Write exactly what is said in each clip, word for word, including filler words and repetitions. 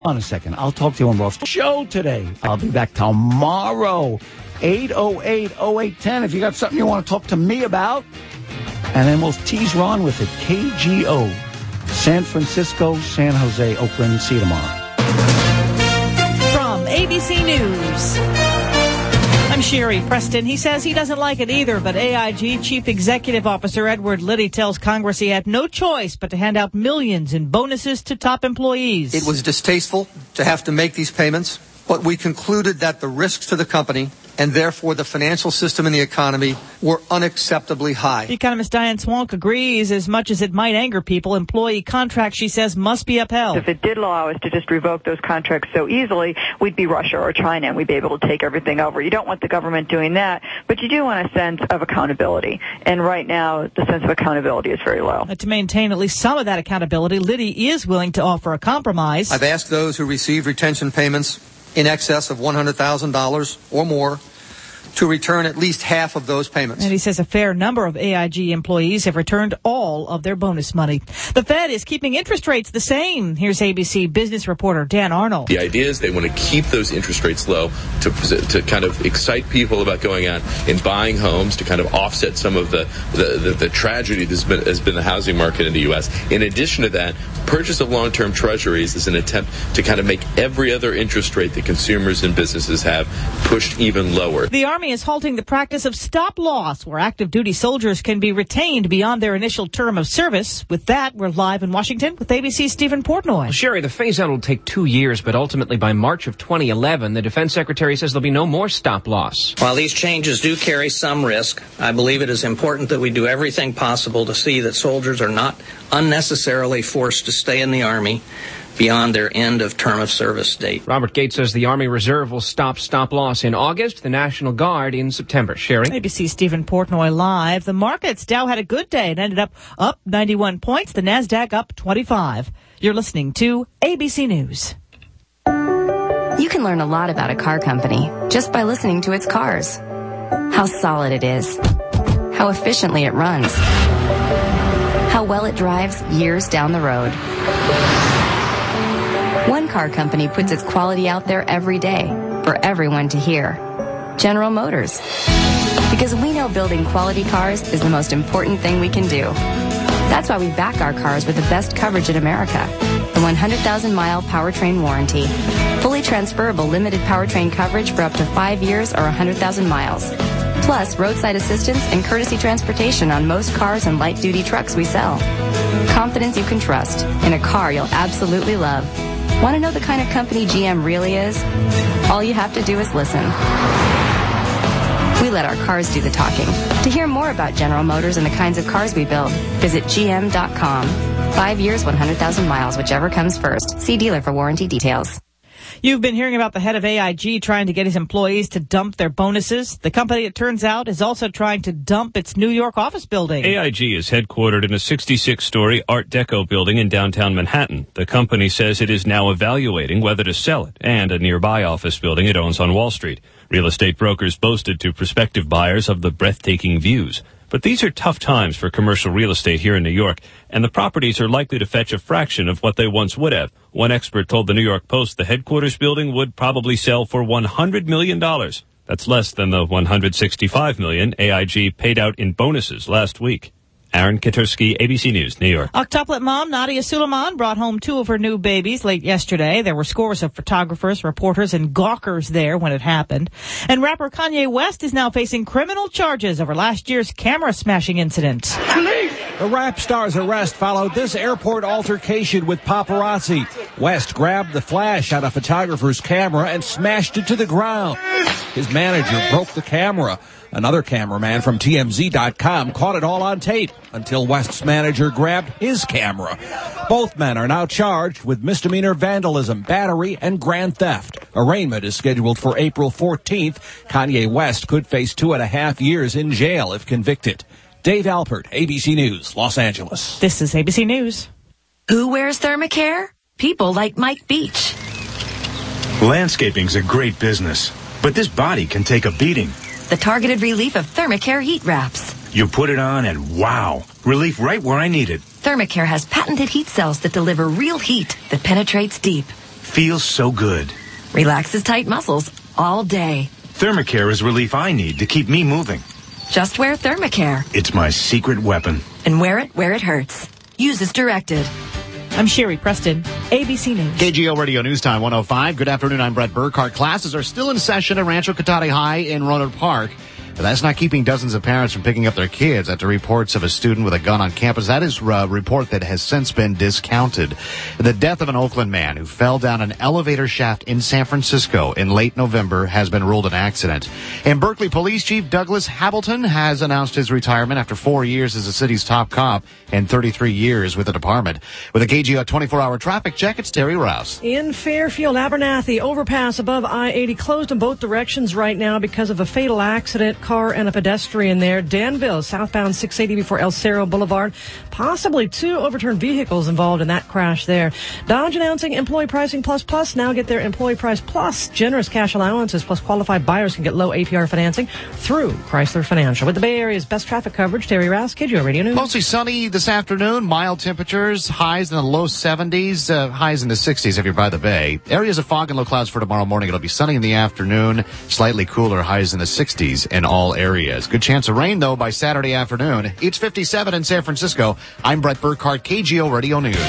on a second. I'll talk to you on Ross Show today. I'll be back tomorrow, eight oh eight, oh eight ten. If you got something you want to talk to me about, and then we'll tease Ron with it. K G O, San Francisco, San Jose, Oakland. See you tomorrow. From A B C News, I'm Sherry Preston. He says he doesn't like it either, but A I G Chief Executive Officer Edward Liddy tells Congress he had no choice but to hand out millions in bonuses to top employees. It was distasteful to have to make these payments, but we concluded that the risks to the company and therefore the financial system and the economy were unacceptably high. Economist Diane Swonk agrees. As much as it might anger people, employee contracts, she says, must be upheld. If it did allow us to just revoke those contracts so easily, we'd be Russia or China and we'd be able to take everything over. You don't want the government doing that, but you do want a sense of accountability. And right now, the sense of accountability is very low. To maintain at least some of that accountability, Liddy is willing to offer a compromise. I've asked those who received retention payments in excess of one hundred thousand dollars or more to return at least half of those payments. And he says a fair number of A I G employees have returned all of their bonus money. The Fed is keeping interest rates the same. Here's A B C business reporter Dan Arnold. The idea is they want to keep those interest rates low to to kind of excite people about going out and buying homes, to kind of offset some of the the, the, the tragedy that's been, has been the housing market in the U S. In addition to that, purchase of long-term treasuries is an attempt to kind of make every other interest rate that consumers and businesses have pushed even lower. The Army is halting the practice of stop loss, where active duty soldiers can be retained beyond their initial term of service. With that, we're live in Washington with A B C's Stephen Portnoy. Well, Sherry, the phase-out will take two years, but ultimately by March of twenty eleven, the Defense Secretary says there'll be no more stop loss. While these changes do carry some risk, I believe it is important that we do everything possible to see that soldiers are not unnecessarily forced to stay in the Army beyond their end of term of service date. Robert Gates says the Army Reserve will stop stop loss in August, the National Guard in September. Sherry? A B C Stephen Portnoy live. The markets, Dow had a good day. It ended up up ninety-one points. The NASDAQ up twenty-five. You're listening to A B C News. You can learn a lot about a car company just by listening to its cars. How solid it is. How efficiently it runs. How well it drives years down the road. One car company puts its quality out there every day for everyone to hear. General Motors. Because we know building quality cars is the most important thing we can do. That's why we back our cars with the best coverage in America. The one hundred thousand mile powertrain warranty. Fully transferable limited powertrain coverage for up to five years or one hundred thousand miles. Plus, roadside assistance and courtesy transportation on most cars and light-duty trucks we sell. Confidence you can trust in a car you'll absolutely love. Want to know the kind of company G M really is? All you have to do is listen. We let our cars do the talking. To hear more about General Motors and the kinds of cars we build, visit G M dot com. Five years, one hundred thousand miles, whichever comes first. See dealer for warranty details. You've been hearing about the head of A I G trying to get his employees to dump their bonuses. The company, it turns out, is also trying to dump its New York office building. A I G is headquartered in a sixty-six story Art Deco building in downtown Manhattan. The company says it is now evaluating whether to sell it and a nearby office building it owns on Wall Street. Real estate brokers boasted to prospective buyers of the breathtaking views. But these are tough times for commercial real estate here in New York, and the properties are likely to fetch a fraction of what they once would have. One expert told the New York Post the headquarters building would probably sell for one hundred million dollars. That's less than the one hundred sixty-five million dollars A I G paid out in bonuses last week. Aaron Katursky, A B C News, New York. Octuplet mom Nadia Suleiman brought home two of her new babies late yesterday. There were scores of photographers, reporters, and gawkers there when it happened. And rapper Kanye West is now facing criminal charges over last year's camera smashing incident. The rap star's arrest followed this airport altercation with paparazzi. West grabbed the flash out of photographer's camera and smashed it to the ground. His manager broke the camera. Another cameraman from T M Z dot com caught it all on tape until West's manager grabbed his camera. Both men are now charged with misdemeanor vandalism, battery, and grand theft. Arraignment is scheduled for April fourteenth. Kanye West could face two and a half years in jail if convicted. Dave Alpert, A B C News, Los Angeles. This is A B C News. Who wears Thermacare? People like Mike Beach. Landscaping's a great business, but this body can take a beating. The targeted relief of Thermacare heat wraps. You put it on and wow, relief right where I need it. Thermacare has patented heat cells that deliver real heat that penetrates deep. feels so good. Relaxes tight muscles all day. Thermacare is relief I need to keep me moving. Just wear Thermacare. It's my secret weapon. And wear it where it hurts. Use as directed. I'm Sherry Preston, A B C News. K G O Radio News Time one oh five. Good afternoon, I'm Brett Burkhardt. Classes are still in session at Rancho Cotati High in Roanoke Park. But that's not keeping dozens of parents from picking up their kids after reports of a student with a gun on campus. That is a report that has since been discounted. The death of an Oakland man who fell down an elevator shaft in San Francisco in late November has been ruled an accident. And Berkeley Police Chief Douglas Hamilton has announced his retirement after four years as the city's top cop and thirty-three years with the department. With a K G O twenty-four hour traffic check, it's Terry Rouse. In Fairfield, Abernathy, overpass above I eighty closed in both directions right now because of a fatal accident. Car and a pedestrian there. Danville, southbound six eighty before El Cerro Boulevard. Possibly two overturned vehicles involved in that crash there. Dodge announcing Employee Pricing Plus Plus. Now get their Employee Price Plus. Generous cash allowances plus qualified buyers can get low A P R financing through Chrysler Financial. With the Bay Area's best traffic coverage, Terry Rouse, K G O Radio News. Mostly sunny this afternoon. Mild temperatures. Highs in the low seventies. Uh, highs in the sixties if you're by the bay. Areas of fog and low clouds for tomorrow morning. It'll be sunny in the afternoon. Slightly cooler. Highs in the sixties in all areas. Good chance of rain, though, by Saturday afternoon. It's fifty-seven in San Francisco. I'm Brett Burkhardt, K G O Radio News.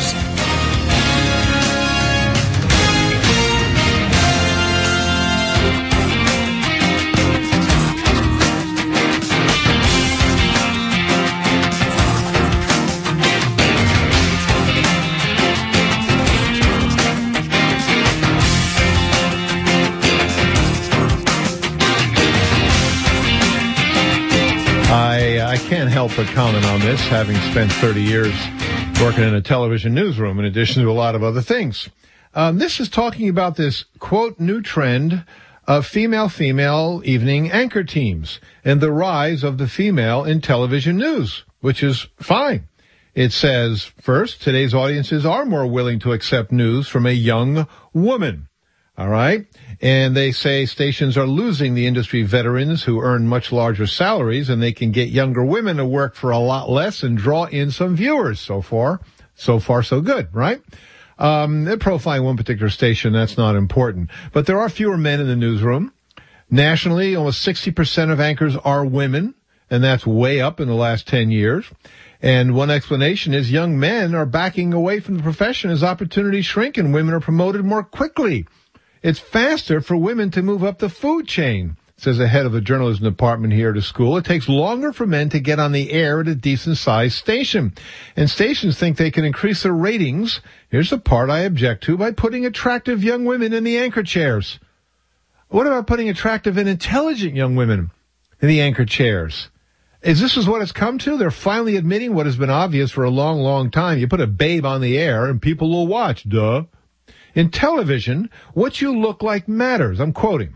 I can't help but comment on this, having spent thirty years working in a television newsroom in addition to a lot of other things. Um, this is talking about this, quote, new trend of female-female evening anchor teams and the rise of the female in television news, which is fine. It says, first, today's audiences are more willing to accept news from a young woman. All right. And they say stations are losing the industry veterans who earn much larger salaries, and they can get younger women to work for a lot less and draw in some viewers. So far, so far, so good, right? Um, they're profiling one particular station. That's not important. But there are fewer men in the newsroom. Nationally, almost sixty percent of anchors are women, and that's way up in the last ten years. And one explanation is young men are backing away from the profession as opportunities shrink and women are promoted more quickly. It's faster for women to move up the food chain, says the head of the journalism department here at the school. It takes longer for men to get on the air at a decent-sized station. And stations think they can increase their ratings, here's the part I object to, by putting attractive young women in the anchor chairs. What about putting attractive and intelligent young women in the anchor chairs? Is this is what it's come to? They're finally admitting what has been obvious for a long, long time. You put a babe on the air and people will watch, duh. In television, what you look like matters. I'm quoting.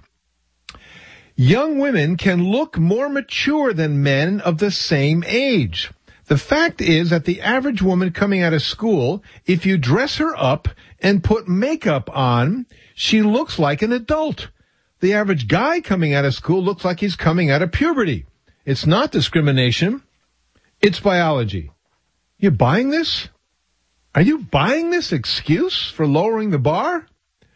Young women can look more mature than men of the same age. The fact is that the average woman coming out of school, if you dress her up and put makeup on, she looks like an adult. The average guy coming out of school looks like he's coming out of puberty. It's not discrimination. It's biology. You buying this? Are you buying this excuse for lowering the bar?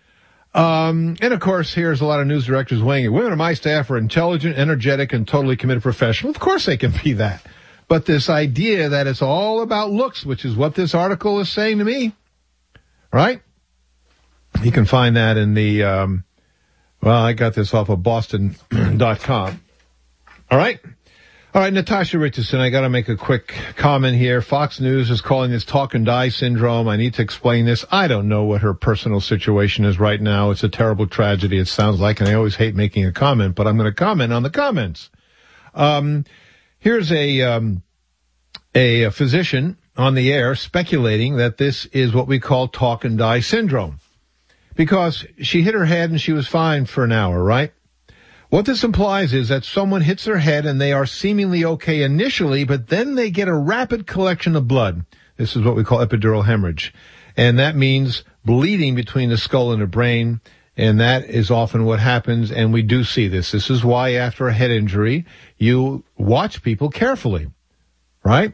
Um, and, of course, here's a lot of news directors weighing in. Women on my staff are intelligent, energetic, and totally committed professionals. Of course they can be that. But this idea that it's all about looks, which is what this article is saying to me, right? You can find that in the, um, well, I got this off of Boston dot com. All right? All right, Natasha Richardson, I got to make a quick comment here. Fox News is calling this talk and die syndrome. I need to explain this. I don't know what her personal situation is right now. It's a terrible tragedy, it sounds like, and I always hate making a comment, but I'm going to comment on the comments. Um, here's a, um, a, a physician on the air speculating that this is what we call talk and die syndrome. Because she hit her head and she was fine for an hour, right? What this implies is that someone hits their head and they are seemingly okay initially, but then they get a rapid collection of blood. This is what we call epidural hemorrhage. And that means bleeding between the skull and the brain. And that is often what happens. And we do see this. This is why after a head injury, you watch people carefully, right?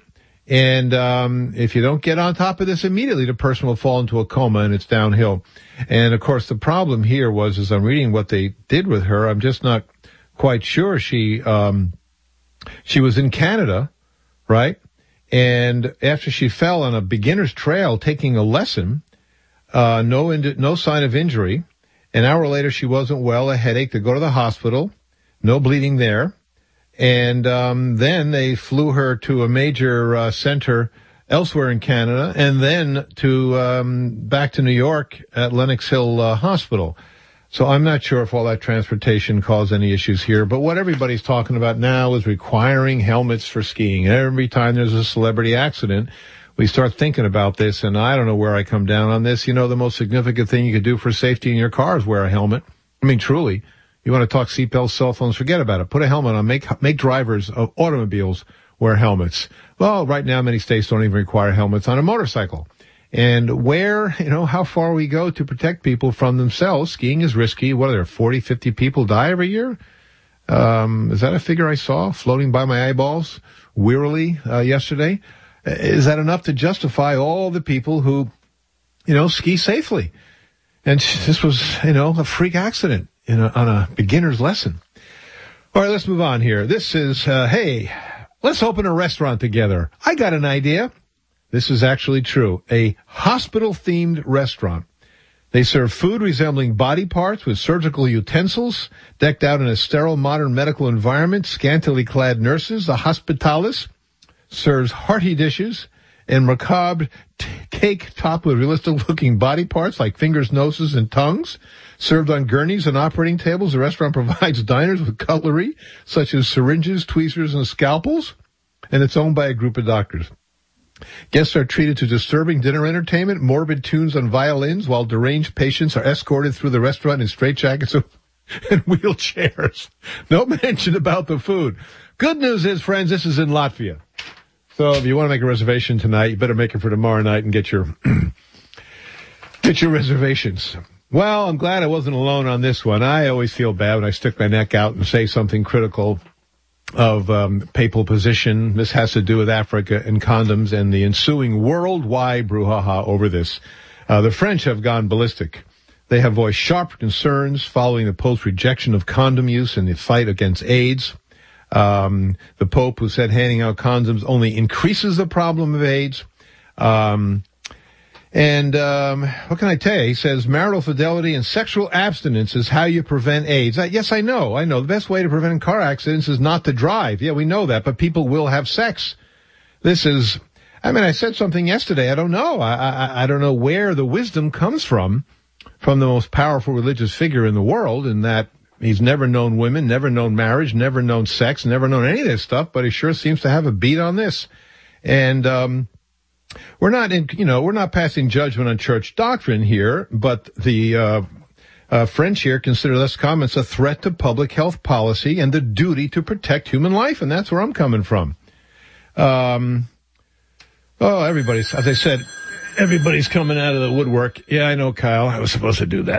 And um, if you don't get on top of this immediately, the person will fall into a coma and it's downhill. And, of course, the problem here was, as I'm reading what they did with her, I'm just not quite sure. She um, she was in Canada, right? And after she fell on a beginner's trail taking a lesson, uh, no in- no sign of injury. An hour later, she wasn't well, a headache. They go to the hospital, no bleeding there. And um, then they flew her to a major uh, center elsewhere in Canada, and then to um, back to New York at Lenox Hill uh, Hospital. So I'm not sure if all that transportation caused any issues here. But what everybody's talking about now is requiring helmets for skiing. Every time there's a celebrity accident, we start thinking about this, and I don't know where I come down on this. You know, the most significant thing you could do for safety in your car is wear a helmet. I mean, truly. You want to talk seatbelts, cell phones, forget about it. Put a helmet on. Make make drivers of automobiles wear helmets. Well, right now, many states don't even require helmets on a motorcycle. And where, you know, how far we go to protect people from themselves. Skiing is risky. What are there, forty, fifty people die every year? Um, is that a figure I saw floating by my eyeballs wearily uh, yesterday? Is that enough to justify all the people who, you know, ski safely? And this was, you know, a freak accident. In a, on a beginner's lesson. All right, let's move on here. This is, uh, hey, let's open a restaurant together. I got an idea. This is actually true. A hospital-themed restaurant. They serve food resembling body parts with surgical utensils, decked out in a sterile modern medical environment, scantily clad nurses. The Hospitalis serves hearty dishes and macabre t- cake topped with realistic-looking body parts like fingers, noses, and tongues. Served on gurneys and operating tables, the restaurant provides diners with cutlery such as syringes, tweezers, and scalpels, and it's owned by a group of doctors. Guests are treated to disturbing dinner entertainment, morbid tunes on violins, while deranged patients are escorted through the restaurant in straitjackets and wheelchairs. No mention about the food. Good news is, friends, this is in Latvia. So if you want to make a reservation tonight, you better make it for tomorrow night and get your get your reservations. Well, I'm glad I wasn't alone on this one. I always feel bad when I stick my neck out and say something critical of um, papal position. This has to do with Africa and condoms and the ensuing worldwide brouhaha over this. Uh, the French have gone ballistic. They have voiced sharp concerns following the Pope's rejection of condom use in the fight against AIDS. Um, the Pope, who said handing out condoms only increases the problem of AIDS. Um, and um, what can I tell you? He says marital fidelity and sexual abstinence is how you prevent AIDS. I, yes, I know. I know. The best way to prevent car accidents is not to drive. Yeah, we know that, but people will have sex. This is, I mean, I said something yesterday. I don't know. I, I, I don't know where the wisdom comes from, from the most powerful religious figure in the world, in that he's never known women, never known marriage, never known sex, never known any of this stuff, but he sure seems to have a beat on this. And, um, we're not in, you know, we're not passing judgment on church doctrine here, but the, uh, uh, French here consider this comments a threat to public health policy and the duty to protect human life. And that's where I'm coming from. Um, oh, everybody's, as I said, everybody's coming out of the woodwork. Yeah, I know, Kyle. I was supposed to do that.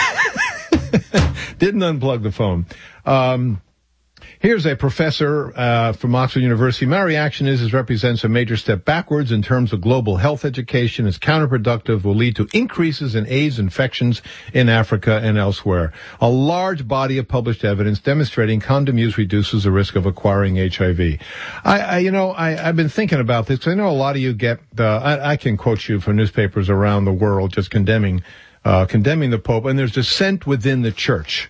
Didn't unplug the phone. Um, here's a professor uh, from Oxford University. My reaction is this represents a major step backwards in terms of global health education. It's counterproductive, will lead to increases in AIDS infections in Africa and elsewhere. A large body of published evidence demonstrating condom use reduces the risk of acquiring H I V. I, I you know, I, I've been thinking about this. I know a lot of you get, uh, I, I can quote you from newspapers around the world just condemning Uh, condemning the Pope, and there's dissent within the church.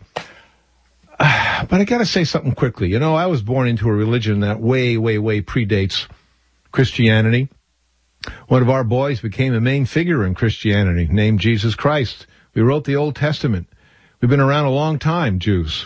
Uh, but I gotta say something quickly. You know, I was born into a religion that way, way, way predates Christianity. One of our boys became a main figure in Christianity, named Jesus Christ. We wrote the Old Testament. We've been around a long time, Jews.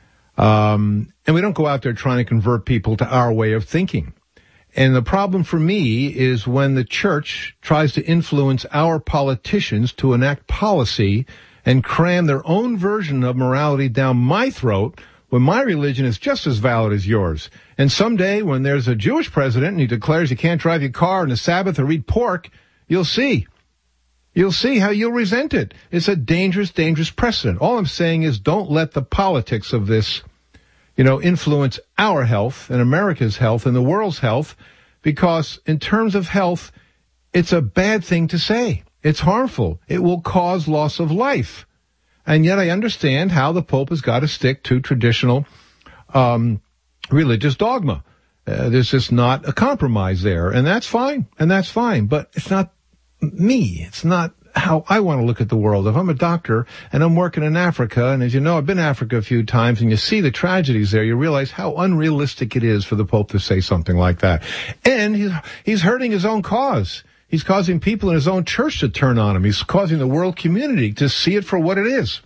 Um, and we don't go out there trying to convert people to our way of thinking. And the problem for me is when the church tries to influence our politicians to enact policy and cram their own version of morality down my throat when my religion is just as valid as yours. And someday when there's a Jewish president and he declares you can't drive your car on the Sabbath or eat pork, you'll see. You'll see how you'll resent it. It's a dangerous, dangerous precedent. All I'm saying is don't let the politics of this, you know, influence our health and America's health and the world's health, because in terms of health, it's a bad thing to say. It's harmful. It will cause loss of life. And yet I understand how the Pope has got to stick to traditional um, religious dogma. Uh, there's just not a compromise there, and that's fine, and that's fine. But it's not me. It's not how I want to look at the world. If I'm a doctor and I'm working in Africa, and as you know, I've been to Africa a few times, and you see the tragedies there, you realize how unrealistic it is for the Pope to say something like that. And he's, he's hurting his own cause. He's causing people in his own church to turn on him. He's causing the world community to see it for what it is.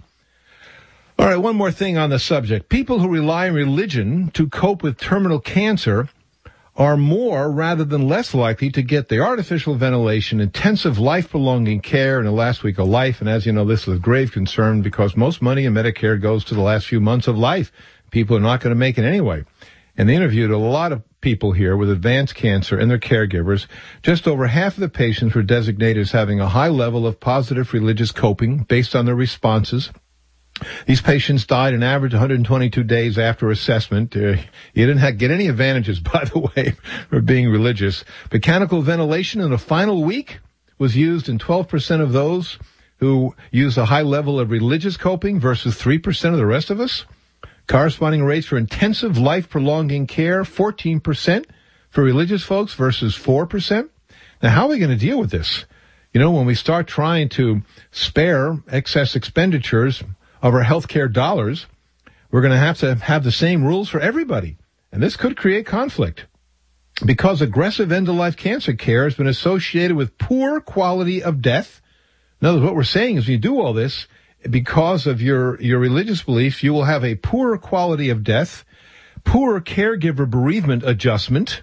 All right, one more thing on the subject. People who rely on religion to cope with terminal cancer are more rather than less likely to get the artificial ventilation, intensive life-prolonging care in the last week of life. And as you know, this is a grave concern because most money in Medicare goes to the last few months of life. People are not going to make it anyway. And they interviewed a lot of people here with advanced cancer and their caregivers. Just over half of the patients were designated as having a high level of positive religious coping based on their responses. These patients died an average one hundred twenty-two days after assessment. Uh, you didn't have, get any advantages, by the way, for being religious. Mechanical ventilation in the final week was used in twelve percent of those who use a high level of religious coping versus three percent of the rest of us. Corresponding rates for intensive life-prolonging care, fourteen percent for religious folks versus four percent. Now, how are we going to deal with this? You know, when we start trying to spare excess expenditures of our healthcare dollars, we're going to have to have the same rules for everybody. And this could create conflict because aggressive end-of-life cancer care has been associated with poor quality of death. In other words, what we're saying is when you do all this, because of your, your religious beliefs, you will have a poorer quality of death, poor caregiver bereavement adjustment,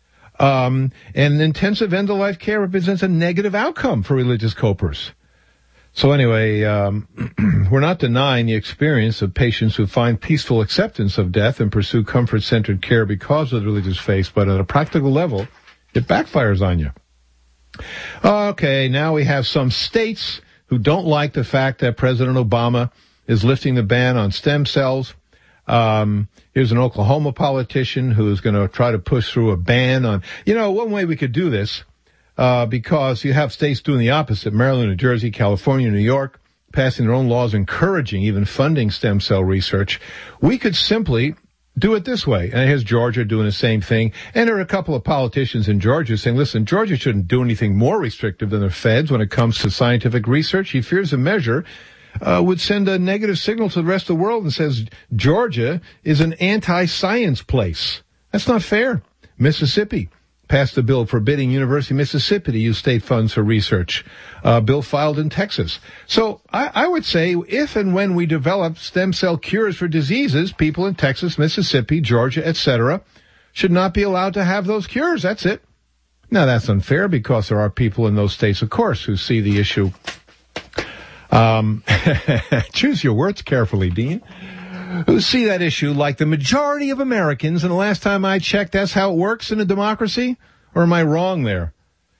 um, and intensive end-of-life care represents a negative outcome for religious copers. So anyway, um, we're not denying the experience of patients who find peaceful acceptance of death and pursue comfort-centered care because of the religious faith, but at a practical level, it backfires on you. Okay, now we have some states who don't like the fact that President Obama is lifting the ban on stem cells. Um, here's an Oklahoma politician who's going to try to push through a ban on, you know, one way we could do this, uh, because you have states doing the opposite, Maryland, New Jersey, California, New York, passing their own laws encouraging, even funding stem cell research. We could simply do it this way. And here's Georgia doing the same thing. And there are a couple of politicians in Georgia saying, listen, Georgia shouldn't do anything more restrictive than the feds when it comes to scientific research. He fears the measure uh, would send a negative signal to the rest of the world and says Georgia is an anti-science place. That's not fair. Mississippi passed a bill forbidding University of Mississippi to use state funds for research. A bill filed in Texas. So I, I would say if and when we develop stem cell cures for diseases, people in Texas, Mississippi, Georgia, et cetera, should not be allowed to have those cures. That's it. Now, that's unfair because there are people in those states, of course, who see the issue. Um, choose your words carefully, Dean. Who see that issue like the majority of Americans, and the last time I checked, that's how it works in a democracy? Or am I wrong there?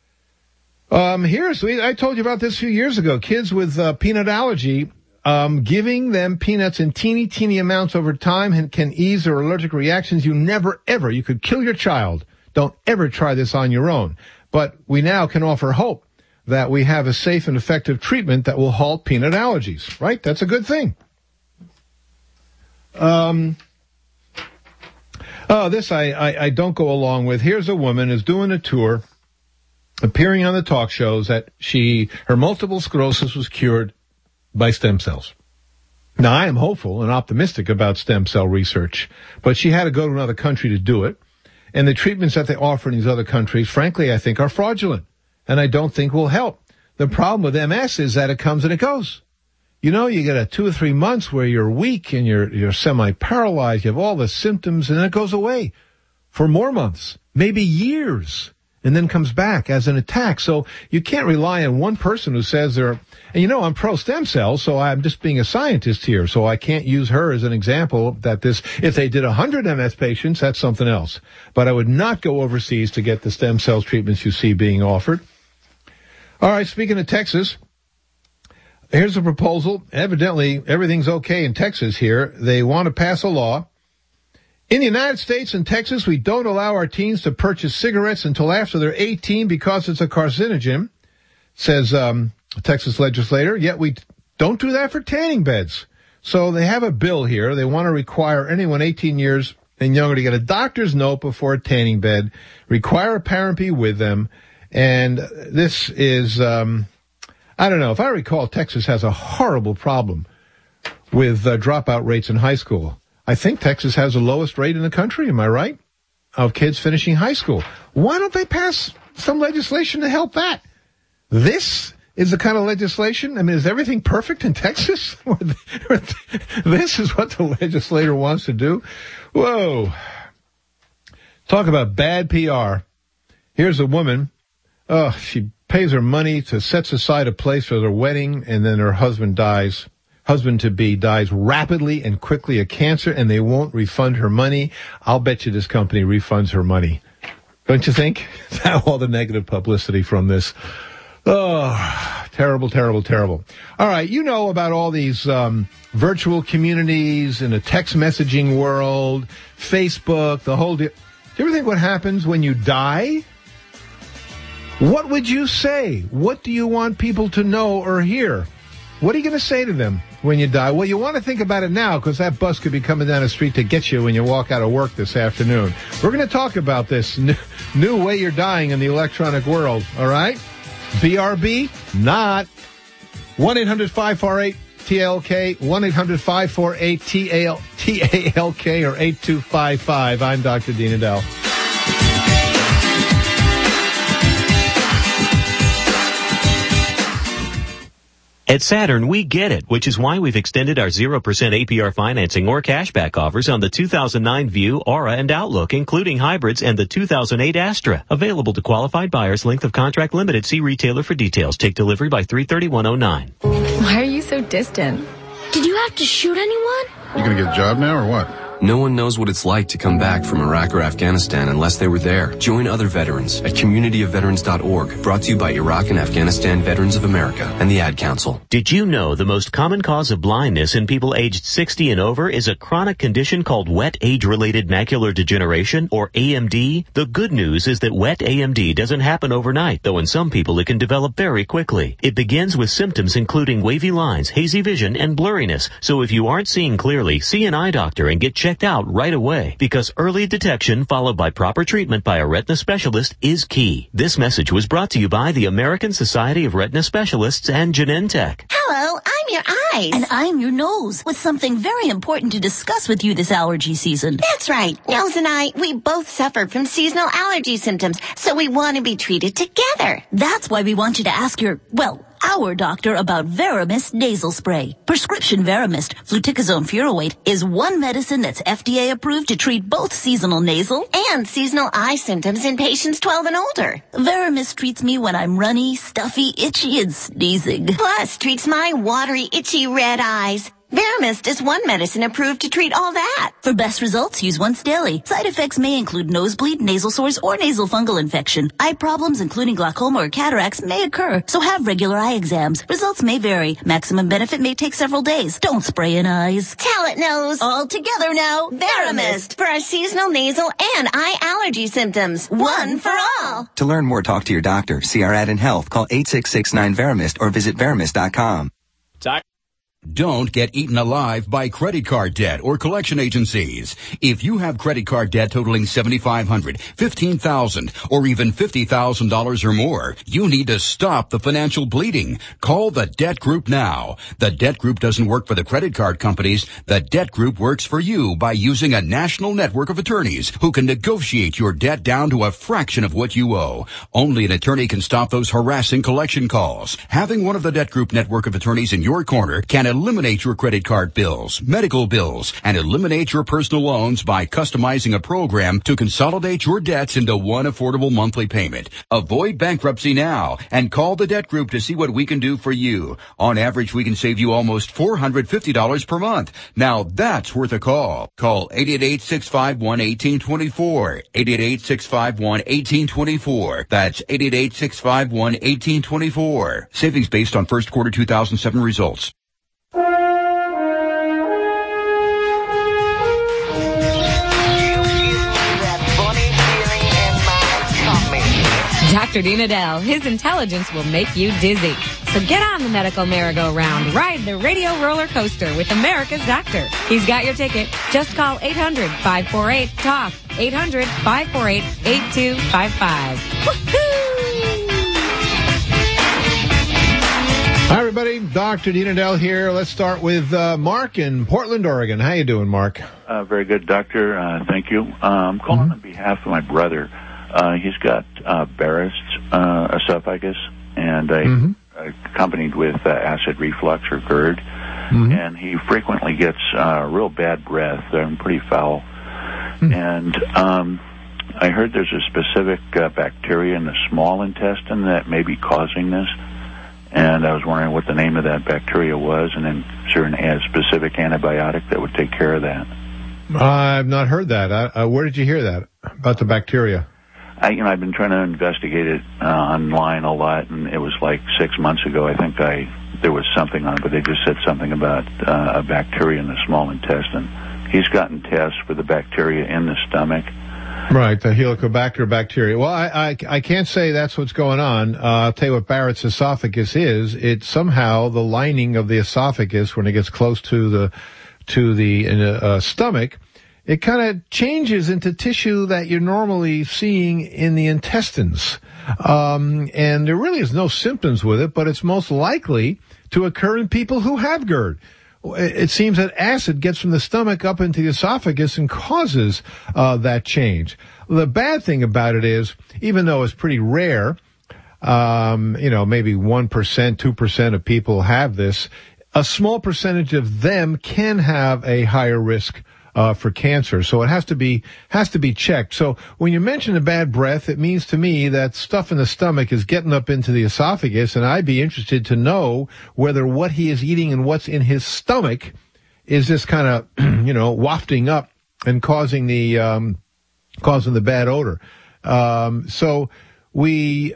Um, here's, I told you about this a few years ago. Kids with uh, peanut allergy, um, giving them peanuts in teeny, teeny amounts over time and can ease their allergic reactions. You never, ever, you could kill your child. Don't ever try this on your own. But we now can offer hope that we have a safe and effective treatment that will halt peanut allergies, right? That's a good thing. Um, oh, this I, I, I don't go along with. Here's a woman who's doing a tour, appearing on the talk shows that she, her multiple sclerosis was cured by stem cells. Now, I am hopeful and optimistic about stem cell research, but she had to go to another country to do it. And the treatments that they offer in these other countries, frankly, I think are fraudulent and I don't think will help. The problem with M S is that it comes and it goes. You know, you get a two or three months where you're weak and you're, you're semi-paralyzed. You have all the symptoms and then it goes away for more months, maybe years, and then comes back as an attack. So you can't rely on one person who says they're, and you know, I'm pro-stem cells, so I'm just being a scientist here. So I can't use her as an example that this, if they did one hundred M S patients, that's something else. But I would not go overseas to get the stem cells treatments you see being offered. All right, speaking of Texas, here's a proposal. Evidently, everything's okay in Texas here. They want to pass a law In the United States and Texas, we don't allow our teens to purchase cigarettes until after they're eighteen because it's a carcinogen, says um, a Texas legislator, yet we don't do that for tanning beds. So they have a bill here. They want to require anyone eighteen years and younger to get a doctor's note before a tanning bed, require a parent be with them, and this is, um, I don't know, if I recall, Texas has a horrible problem with uh, dropout rates in high school. I think Texas has the lowest rate in the country, am I right, of kids finishing high school. Why don't they pass some legislation to help that? This is the kind of legislation? I mean, is everything perfect in Texas? This is what the legislator wants to do? Whoa. Talk about bad P R. Here's a woman. Oh, she pays her money to set aside a place for their wedding, and then her husband dies. Husband-to-be dies rapidly and quickly of cancer, and they won't refund her money. I'll bet you this company refunds her money. Don't you think? All the negative publicity from this. Oh, terrible, terrible, terrible. All right, you know about all these um, virtual communities in the text messaging world, Facebook, the whole deal. Do you ever think what happens when you die? What would you say? What do you want people to know or hear? What are you going to say to them when you die? Well, you want to think about it now because that bus could be coming down the street to get you when you walk out of work this afternoon. We're going to talk about this new, new way you're dying in the electronic world, all right? B R B? Not. one eight hundred five four eight T A L K, one eight hundred five four eight T A L K or eight two five five. I'm Doctor Dean Adele. At Saturn, we get it, which is why we've extended our zero percent A P R financing or cashback offers on the two thousand nine View, Aura, and Outlook, including hybrids and the two thousand eight Astra. Available to qualified buyers. Length of contract limited. See retailer for details. Take delivery by three thirty-one oh nine. Why are you so distant? Did you have to shoot anyone? You gonna get a job now or what? No one knows what it's like to come back from Iraq or Afghanistan unless they were there. Join other veterans at community of veterans dot org. Brought to you by Iraq and Afghanistan Veterans of America and the Ad Council. Did you know the most common cause of blindness in people aged sixty and over is a chronic condition called wet age-related macular degeneration, or A M D? The good news is that wet A M D doesn't happen overnight, though in some people it can develop very quickly. It begins with symptoms including wavy lines, hazy vision, and blurriness. So if you aren't seeing clearly, see an eye doctor and get checked out right away, because early detection followed by proper treatment by a retina specialist is key. This message was brought to you by the American Society of Retina Specialists and Genentech. Hello, I'm your eyes. And I'm your nose, with something very important to discuss with you this allergy season. That's right. Nose and I, we both suffer from seasonal allergy symptoms, so we want to be treated together. That's why we want you to ask your, well, our doctor about Veramist nasal spray. Prescription Veramist, fluticasone furoate, is one medicine that's F D A approved to treat both seasonal nasal and seasonal eye symptoms in patients twelve and older. Veramist treats me when I'm runny, stuffy, itchy, and sneezing. Plus, treats my watery, itchy red eyes. Veramist is one medicine approved to treat all that. For best results, use once daily. Side effects may include nosebleed, nasal sores, or nasal fungal infection. Eye problems, including glaucoma or cataracts, may occur, so have regular eye exams. Results may vary. Maximum benefit may take several days. Don't spray in eyes. Tell it, nose. All together now. Veramist for our seasonal nasal and eye allergy symptoms. One for all. To learn more, talk to your doctor. See our ad in health. Call eight six six nine Veramist or visit Veramist dot com. Don't get eaten alive by credit card debt or collection agencies. If you have credit card debt totaling seven thousand five hundred dollars, fifteen thousand dollars, or even fifty thousand dollars or more, you need to stop the financial bleeding. Call the Debt Group now. The Debt Group doesn't work for the credit card companies. The Debt Group works for you by using a national network of attorneys who can negotiate your debt down to a fraction of what you owe. Only an attorney can stop those harassing collection calls. Having one of the Debt Group network of attorneys in your corner can eliminate your credit card bills, medical bills, and eliminate your personal loans by customizing a program to consolidate your debts into one affordable monthly payment. Avoid bankruptcy now and call the Debt Group to see what we can do for you. On average, we can save you almost four hundred fifty dollars per month. Now that's worth a call. Call eight eight eight, six five one, one eight two four, eight eight eight, six five one, one eight two four. That's eight eight eight, six five one, one eight two four. Savings based on first quarter two thousand seven results. Doctor Dean Adele. His intelligence will make you dizzy. So get on the medical merry-go-round. Ride the radio roller coaster with America's Doctor. He's got your ticket. Just call eight hundred, five four eight, talk. eight hundred, five four eight, eight two five five. Woohoo! Hi, everybody. Doctor Dean Adele here. Let's start with uh, Mark in Portland, Oregon. How you doing, Mark? Uh, very good, Doctor. Uh, thank you. Uh, I'm calling mm-hmm. on behalf of my brother. Uh, he's got uh, Barrett's uh, esophagus, and I mm-hmm. accompanied with uh, acid reflux or GERD, mm-hmm. and he frequently gets uh, real bad breath. They're pretty foul. Mm-hmm. And um, I heard there's a specific uh, bacteria in the small intestine that may be causing this. And I was wondering what the name of that bacteria was, and then is there a specific antibiotic that would take care of that? I've not heard that. Uh, where did you hear that about the bacteria? I, you know, I've been trying to investigate it uh, online a lot, and it was like six months ago. I think I there was something on it, but they just said something about uh, a bacteria in the small intestine. He's gotten tests for the bacteria in the stomach. Right, the Helicobacter bacteria. Well, I, I, I can't say that's what's going on. Uh, I'll tell you what Barrett's esophagus is. It's somehow the lining of the esophagus, when it gets close to the to the uh, stomach, it kind of changes into tissue that you're normally seeing in the intestines. Um, and there really is no symptoms with it, but it's most likely to occur in people who have GERD. It seems that acid gets from the stomach up into the esophagus and causes uh, that change. The bad thing about it is, even though it's pretty rare, um, you know, maybe one percent, two percent of people have this, a small percentage of them can have a higher risk Uh, for cancer. So it has to be, has to be checked. So when you mention the bad breath, it means to me that stuff in the stomach is getting up into the esophagus, and I'd be interested to know whether what he is eating and what's in his stomach is just kind of, you know, wafting up and causing the, um, causing the bad odor. Um, so we,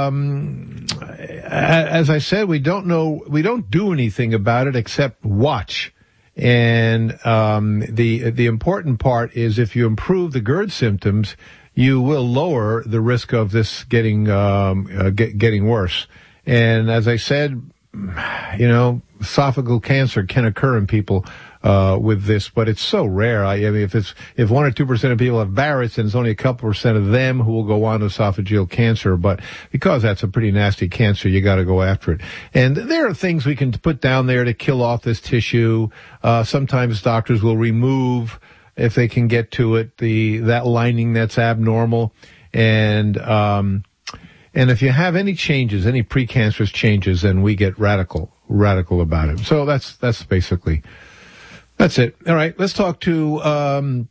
um, as I said, we don't know, we don't do anything about it except watch. And um, the the important part is if you improve the GERD symptoms, you will lower the risk of this getting um, uh, get, getting worse. And as I said, you know, esophageal cancer can occur in people uh, with this, but it's so rare. I, I mean, if it's if one or two percent of people have Barrett's, then it's only a couple percent of them who will go on to esophageal cancer. But because that's a pretty nasty cancer, you got to go after it. And there are things we can put down there to kill off this tissue. Uh, sometimes doctors will remove, if they can get to it, the that lining that's abnormal. And um, and if you have any changes, any precancerous changes, then we get radical radical about it. So that's that's basically. That's it. All right, let's talk to, um,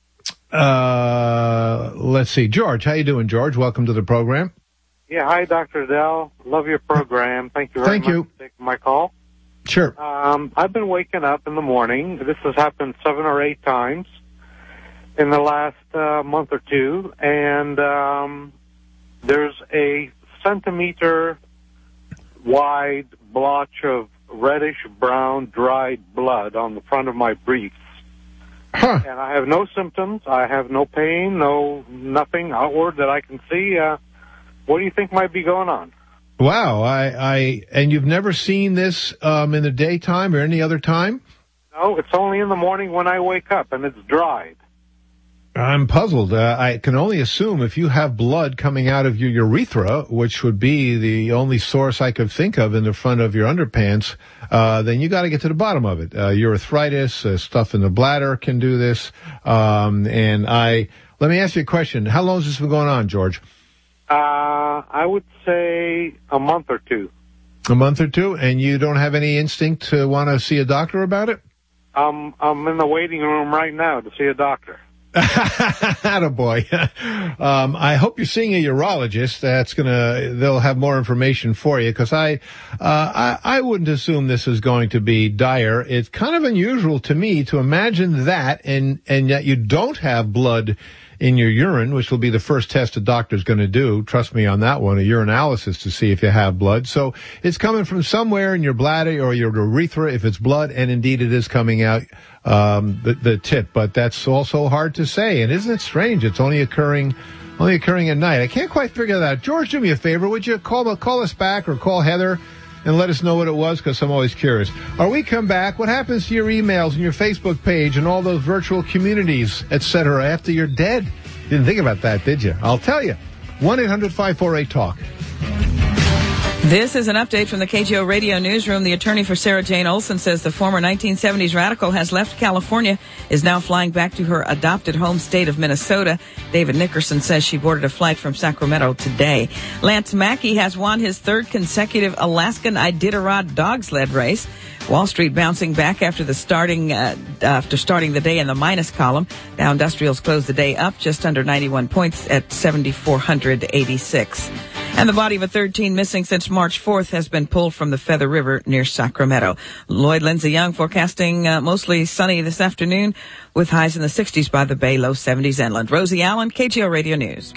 uh, let's see, George. How you doing, George? Welcome to the program. Yeah, hi, Doctor Adele. Love your program. Thank you very Thank much you. for taking my call. Sure. Um, I've been waking up in the morning. This has happened seven or eight times in the last uh, month or two, and um, there's a centimeter wide blotch of reddish brown dried blood on the front of my briefs. Huh. And I have no symptoms. I have no pain, no nothing outward that I can see. Uh, what do you think might be going on? Wow. I, I, and you've never seen this um, in the daytime or any other time? No, it's only in the morning when I wake up, and it's dried. I'm puzzled. Uh, I can only assume if you have blood coming out of your urethra, which would be the only source I could think of in the front of your underpants, uh, then you got to get to the bottom of it. Uh, urethritis, uh, stuff in the bladder can do this. Um, and I, let me ask you a question. How long has this been going on, George? Uh, I would say a month or two. A month or two? And you don't have any instinct to want to see a doctor about it? Um, I'm in the waiting room right now to see a doctor. Attaboy. um, I hope you're seeing a urologist. That's gonna, they'll have more information for you, because I, uh, I, I wouldn't assume this is going to be dire. It's kind of unusual to me to imagine that, and, and yet you don't have blood in your urine, which will be the first test a doctor's going to do. Trust me on that one, a urinalysis to see if you have blood. So it's coming from somewhere in your bladder or your urethra if it's blood, and indeed it is coming out um, the, the tip. But that's also hard to say. And isn't it strange? It's only occurring only occurring at night. I can't quite figure that out. George, do me a favor. Would you call call us back or call Heather and let us know what it was, because I'm always curious. Or we come back, what happens to your emails and your Facebook page and all those virtual communities, et cetera, after you're dead? Didn't think about that, did you? I'll tell you. one eight hundred five four eight talk. This is an update from the K G O Radio Newsroom. The attorney for Sarah Jane Olson says the former nineteen seventies radical has left California, is now flying back to her adopted home state of Minnesota. David Nickerson says she boarded a flight from Sacramento today. Lance Mackey has won his third consecutive Alaskan Iditarod dog sled race. Wall Street bouncing back after the starting uh, after starting the day in the minus column. Dow Industrials closed the day up just under ninety-one points at seven thousand four hundred eighty-six. And the body of a third teen missing since March fourth has been pulled from the Feather River near Sacramento. Lloyd Lindsay Young forecasting uh, mostly sunny this afternoon with highs in the sixties by the Bay, low seventies inland. Rosie Allen, K G O Radio News.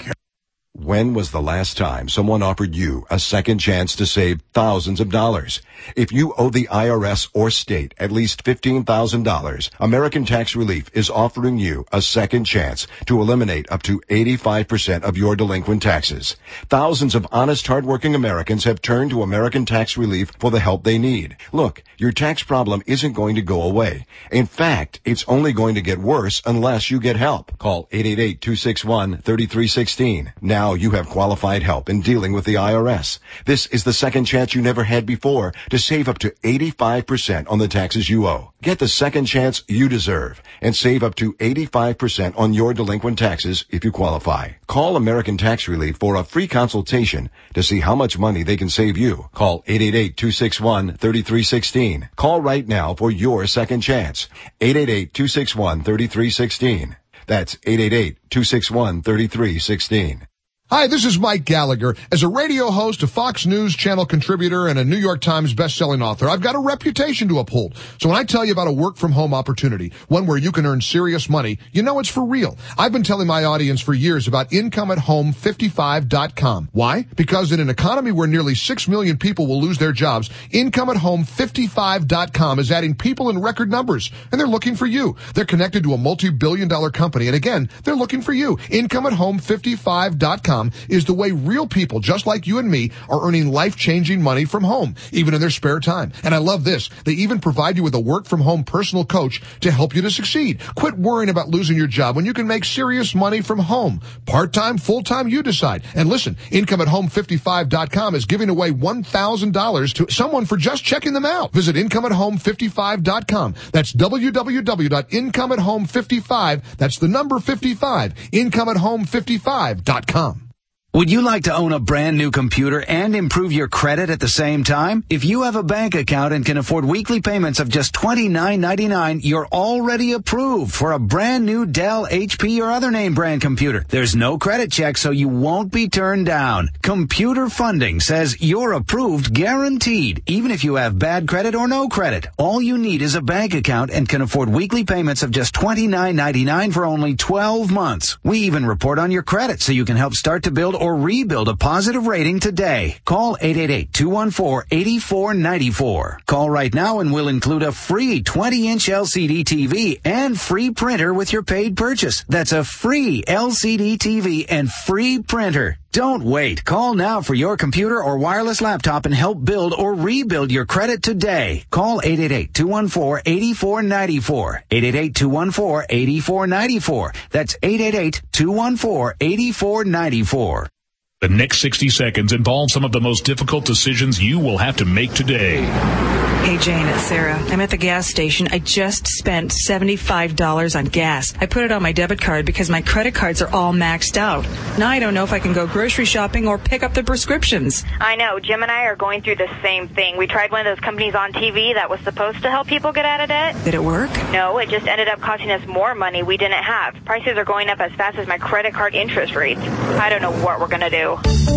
When was the last time someone offered you a second chance to save thousands of dollars? If you owe the I R S or state at least fifteen thousand dollars, American Tax Relief is offering you a second chance to eliminate up to eighty-five percent of your delinquent taxes. Thousands of honest, hardworking Americans have turned to American Tax Relief for the help they need. Look, your tax problem isn't going to go away. In fact, it's only going to get worse unless you get help. Call eight eight eight, two six one, three three one six. Now you have qualified help in dealing with the I R S. This is the second chance you never had before to save up to eighty-five percent on the taxes you owe. Get the second chance you deserve and save up to eighty-five percent on your delinquent taxes if you qualify. Call American Tax Relief for a free consultation to see how much money they can save you. Call eight eight eight, two six one, three three one six. Call right now for your second chance. eight eight eight, two six one, three three one six. That's eight eight eight, two six one, three three one six. Hi, this is Mike Gallagher. As a radio host, a Fox News Channel contributor, and a New York Times best-selling author, I've got a reputation to uphold. So when I tell you about a work-from-home opportunity, one where you can earn serious money, you know it's for real. I've been telling my audience for years about income at home fifty-five dot com. Why? Because in an economy where nearly six million people will lose their jobs, income at home fifty-five dot com is adding people in record numbers, and they're looking for you. They're connected to a multi-billion dollar company, and again, they're looking for you. income at home fifty-five dot com is the way real people just like you and me are earning life-changing money from home, even in their spare time. And I love this. They even provide you with a work-from-home personal coach to help you to succeed. Quit worrying about losing your job when you can make serious money from home. Part-time, full-time, you decide. And listen, income at home fifty-five dot com is giving away one thousand dollars to someone for just checking them out. Visit income at home fifty-five dot com. That's w w w dot income at home fifty-five. That's the number fifty-five. income at home fifty-five dot com. Would you like to own a brand new computer and improve your credit at the same time? If you have a bank account and can afford weekly payments of just twenty-nine ninety-nine, you're already approved for a brand new Dell, H P, or other name brand computer. There's no credit check, so you won't be turned down. Computer Funding says you're approved guaranteed, even if you have bad credit or no credit. All you need is a bank account and can afford weekly payments of just twenty-nine ninety-nine for only twelve months. We even report on your credit so you can help start to build or rebuild a positive rating today. Call eight eight eight, two one four, eight four nine four. Call right now and we'll include a free twenty inch L C D T V and free printer with your paid purchase. That's a free L C D T V and free printer. Don't wait. Call now for your computer or wireless laptop and help build or rebuild your credit today. Call eight eight eight, two one four, eight four nine four. eight eight eight, two one four, eight four nine four. That's eight eight eight, two one four, eight four nine four. The next sixty seconds involve some of the most difficult decisions you will have to make today. Hey, Jane, it's Sarah. I'm at the gas station. I just spent seventy-five dollars on gas. I put it on my debit card because my credit cards are all maxed out. Now I don't know if I can go grocery shopping or pick up the prescriptions. I know. Jim and I are going through the same thing. We tried one of those companies on T V that was supposed to help people get out of debt. Did it work? No, it just ended up costing us more money we didn't have. Prices are going up as fast as my credit card interest rates. I don't know what we're going to do.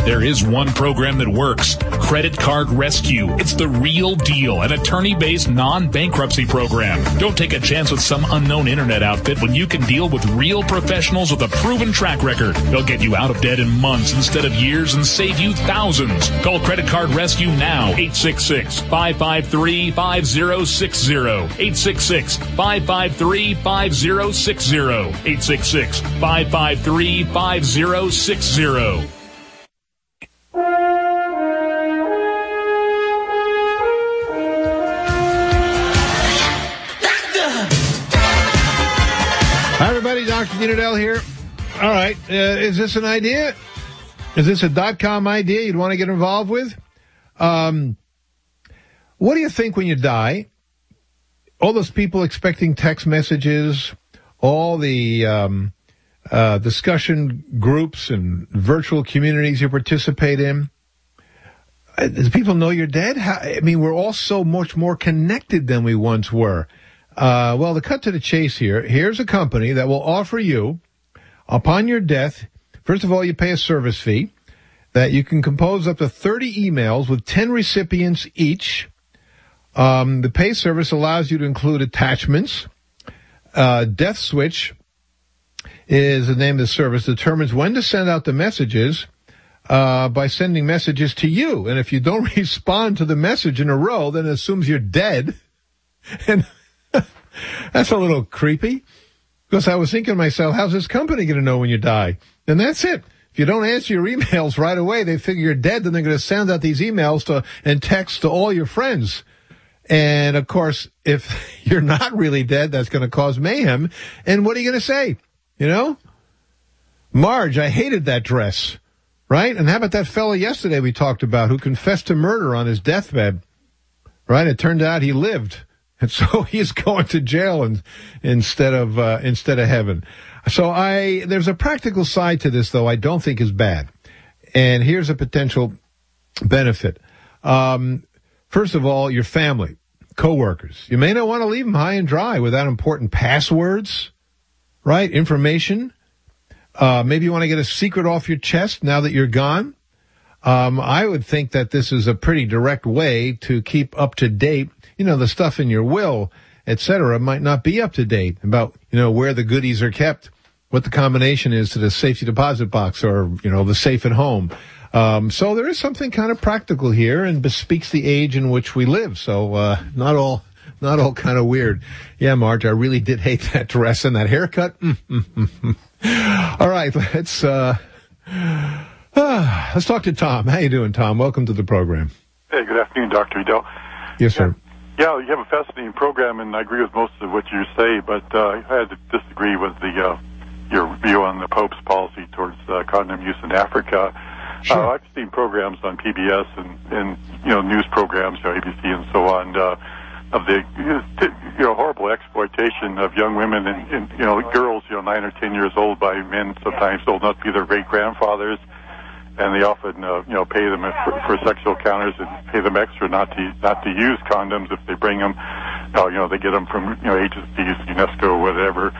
There is one program that works. Credit Card Rescue. It's the real deal, an attorney-based non-bankruptcy program. Don't take a chance with some unknown internet outfit when you can deal with real professionals with a proven track record. They'll get you out of debt in months instead of years and save you thousands. Call Credit Card Rescue now. eight six six, five five three, five zero six zero. eight six six, five five three, five zero six zero. eight six six, five five three, five zero six zero. Hi, everybody. Doctor Unidell here. All right. Uh, is this an idea? Is this a dot-com idea you'd want to get involved with? Um, what do you think when you die? All those people expecting text messages, all the um, uh, discussion groups and virtual communities you participate in. Uh, do people know you're dead? How, I mean, we're all so much more connected than we once were. Uh, well, to cut to the chase here, here's a company that will offer you, upon your death, first of all, you pay a service fee, that you can compose up to thirty emails with ten recipients each. Um, the pay service allows you to include attachments. Uh, Death Switch is the name of the service, determines when to send out the messages uh, by sending messages to you. And if you don't respond to the message in a row, then it assumes you're dead. And that's a little creepy, because I was thinking to myself, how's this company going to know when you die? And that's it. If you don't answer your emails right away, they figure you're dead, then they're going to send out these emails to and text to all your friends. And, of course, if you're not really dead, that's going to cause mayhem. And what are you going to say? You know? Marge, I hated that dress. Right? And how about that fellow yesterday we talked about who confessed to murder on his deathbed? Right? It turned out he lived. And so he's going to jail and, instead of uh, instead of heaven. So I there's a practical side to this, though, I don't think is bad. And here's a potential benefit. Um, first of all, your family, coworkers. You may not want to leave them high and dry without important passwords, right? Information. Uh, maybe you want to get a secret off your chest now that you're gone. Um, I would think that this is a pretty direct way to keep up to date. You know, the stuff in your will, et cetera, might not be up to date about, you know, where the goodies are kept, what the combination is to the safety deposit box or, you know, the safe at home. Um, so there is something kind of practical here and bespeaks the age in which we live. So, uh, not all, not all kind of weird. Yeah, Marge, I really did hate that dress and that haircut. All right, let's, uh, uh, let's talk to Tom. How you doing, Tom? Welcome to the program. Hey, good afternoon, Doctor Udell. Yes, sir. Yeah, you have a fascinating program, and I agree with most of what you say, but uh, I had to disagree with the uh, your view on the Pope's policy towards uh, condom use in Africa. Sure. Uh, I've seen programs on P B S and, and you know, news programs, you know, A B C and so on, uh, of the you know horrible exploitation of young women and, and you know girls, you know, nine or ten years old by men sometimes old enough to be their great grandfathers. And they often, uh, you know, pay them for, for sexual encounters and pay them extra not to not to use condoms if they bring them. Uh, you know, they get them from you know agencies, UNESCO, whatever.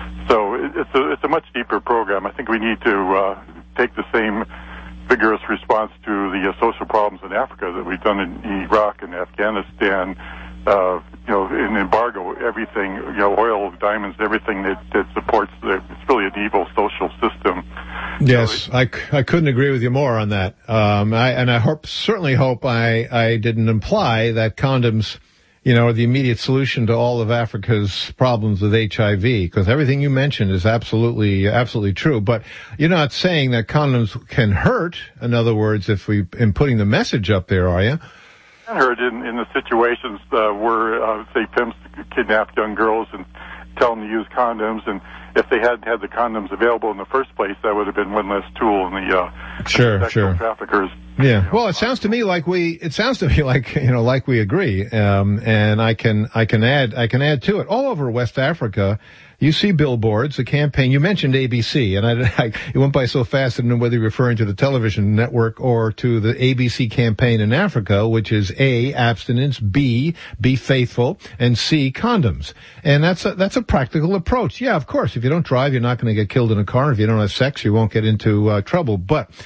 So it, it's a it's a much deeper program. I think we need to uh, take the same vigorous response to the uh, social problems in Africa that we've done in Iraq and Afghanistan. Uh, you know, in embargo everything, you know, oil, diamonds, everything that, that supports the, it's really an evil social system. Yes, I, I couldn't agree with you more on that. Um, I, and I hope, certainly hope I, I didn't imply that condoms, you know, are the immediate solution to all of Africa's problems with H I V, because everything you mentioned is absolutely, absolutely true. But you're not saying that condoms can hurt, in other words, if we, in putting the message up there, are you? I heard in, in the situations uh, where, uh, say, pimps kidnap young girls and tell them to use condoms, and if they hadn't had the condoms available in the first place, that would have been one less tool in the uh, sure, sexual sure. traffickers. Yeah. Well, it sounds to me like we. It sounds to me like you know, like we agree. Um, and I can, I can add, I can add to it. All over West Africa, you see billboards, a campaign. You mentioned A B C, and I, I it went by so fast I didn't know whether you're referring to the television network or to the A B C campaign in Africa, which is A, abstinence, B, be faithful, and C, condoms. And that's a, that's a practical approach. Yeah, of course, if you don't drive, you're not going to get killed in a car. If you don't have sex, you won't get into uh, trouble. But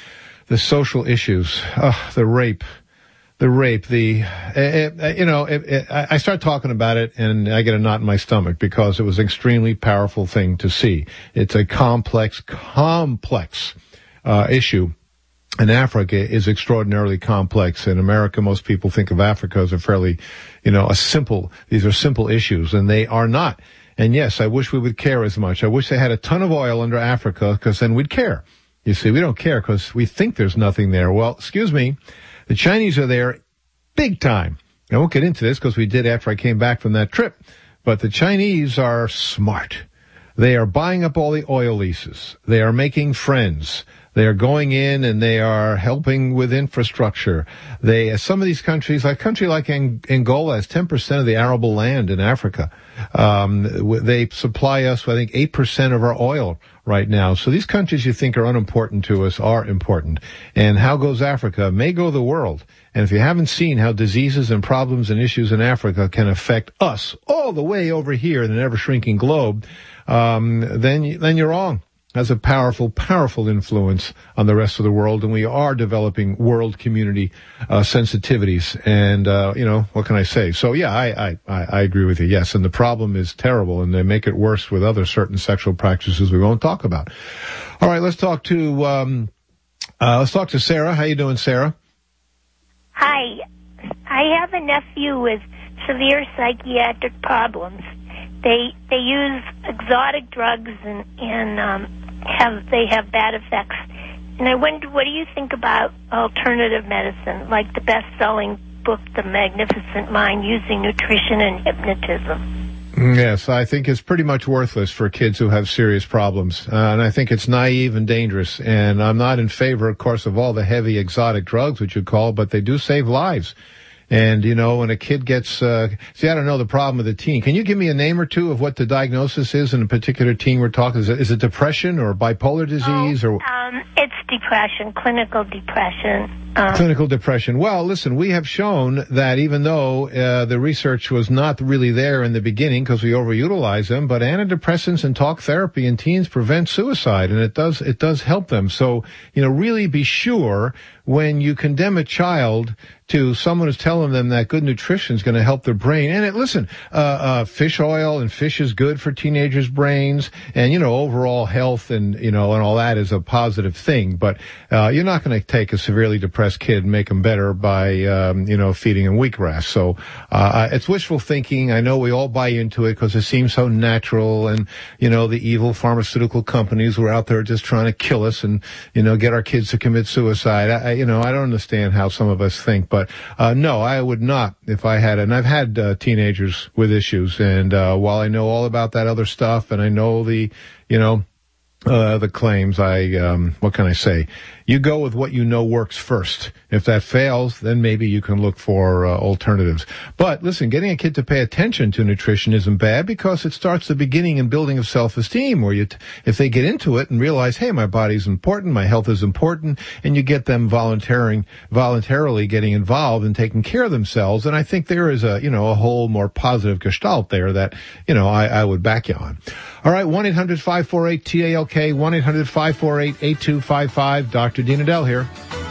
the social issues, uh, the rape, the rape, the, it, it, you know, it, it, I start talking about it and I get a knot in my stomach because it was an extremely powerful thing to see. It's a complex, complex, uh, issue. And Africa is extraordinarily complex. In America, most people think of Africa as a fairly, you know, a simple, these are simple issues, and they are not. And yes, I wish we would care as much. I wish they had a ton of oil under Africa, because then we'd care. You see, we don't care because we think there's nothing there. Well, excuse me, the Chinese are there big time. I won't get into this because we did after I came back from that trip. But the Chinese are smart. They are buying up all the oil leases. They are making friends. They are going in and they are helping with infrastructure. They, some of these countries, like a country like Angola has ten percent of the arable land in Africa. Um, they supply us, I think, eight percent of our oil right now. So these countries you think are unimportant to us are important. And how goes Africa? May go the world. And if you haven't seen how diseases and problems and issues in Africa can affect us all the way over here in an ever-shrinking globe, um, then, then you're wrong. Has a powerful, powerful influence on the rest of the world, and we are developing world community uh, sensitivities. And uh, you know, what can I say? So yeah, I, I I agree with you. Yes, and the problem is terrible, and they make it worse with other certain sexual practices we won't talk about. All right, let's talk to um, uh, let's talk to Sarah. How you doing, Sarah? Hi, I have a nephew with severe psychiatric problems. They they use exotic drugs and and um, have they have bad effects. And I wonder, what do you think about alternative medicine, like the best-selling book, The Magnificent Mind, using nutrition and hypnotism? Yes, I think it's pretty much worthless for kids who have serious problems. Uh, and I think it's naive and dangerous. And I'm not in favor, of course, of all the heavy exotic drugs, which you call, but they do save lives. And, you know, when a kid gets, uh, see, I don't know the problem with a teen. Can you give me a name or two of what the diagnosis is in a particular teen we're talking? Is it, is it depression or bipolar disease? Oh, or um, it's depression, clinical depression. Um, Clinical depression. Well, listen, we have shown that even though uh, the research was not really there in the beginning because we overutilize them, but antidepressants and talk therapy in teens prevent suicide, and it does it does help them. So, you know, really be sure when you condemn a child to someone who's telling them that good nutrition is going to help their brain. And it, listen, uh, uh, fish oil and fish is good for teenagers' brains, and, you know, overall health and, you know, and all that is a positive thing. But uh, you're not going to take a severely depressed kid and make them better by, um, you know, feeding them wheatgrass. So uh, it's wishful thinking. I know we all buy into it because it seems so natural, and, you know, the evil pharmaceutical companies were out there just trying to kill us and, you know, get our kids to commit suicide. I, you know, I don't understand how some of us think, but uh, no, I would not if I had, and I've had uh, teenagers with issues, and uh, while I know all about that other stuff, and I know the, you know, uh, the claims, I, um, what can I say? You go with what you know works first. If that fails, then maybe you can look for uh, alternatives. But listen, getting a kid to pay attention to nutrition isn't bad because it starts the beginning and building of self-esteem, where you, t- if they get into it and realize, hey, my body's important, my health is important, and you get them volunteering, voluntarily getting involved and taking care of themselves. And I think there is a, you know, a whole more positive gestalt there that, you know, I, I would back you on. All right, one eight hundred five four eight T A L K, one eight hundred five four eight eight two five five. Doctor Dean Adele here.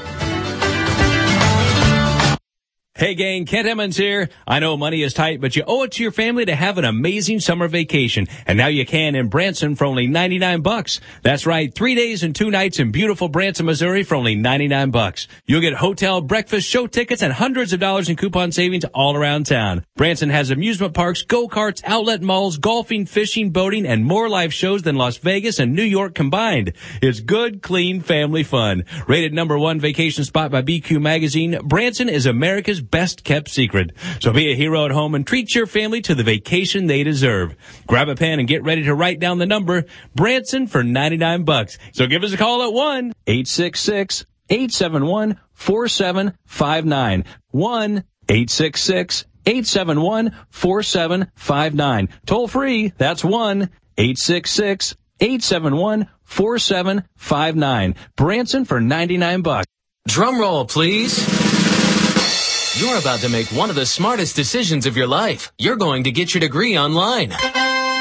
Hey gang, Kent Emmons here. I know money is tight, but you owe it to your family to have an amazing summer vacation. And now you can in Branson for only ninety-nine bucks. That's right, three days and two nights in beautiful Branson, Missouri for only ninety-nine bucks. You'll get hotel, breakfast, show tickets, and hundreds of dollars in coupon savings all around town. Branson has amusement parks, go-karts, outlet malls, golfing, fishing, boating, and more live shows than Las Vegas and New York combined. It's good, clean family fun. Rated number one vacation spot by B Q Magazine, Branson is America's best kept secret. So be a hero at home and treat your family to the vacation they deserve. Grab a pen and get ready to write down the number Branson for ninety-nine bucks. So give us a call at one eight six six eight seven one four seven five nine. one eight six six eight seven one four seven five nine. Toll free. That's one eight six six eight seven one four seven five nine. Branson for ninety-nine bucks. Drum roll, please. You're about to make one of the smartest decisions of your life. You're going to get your degree online.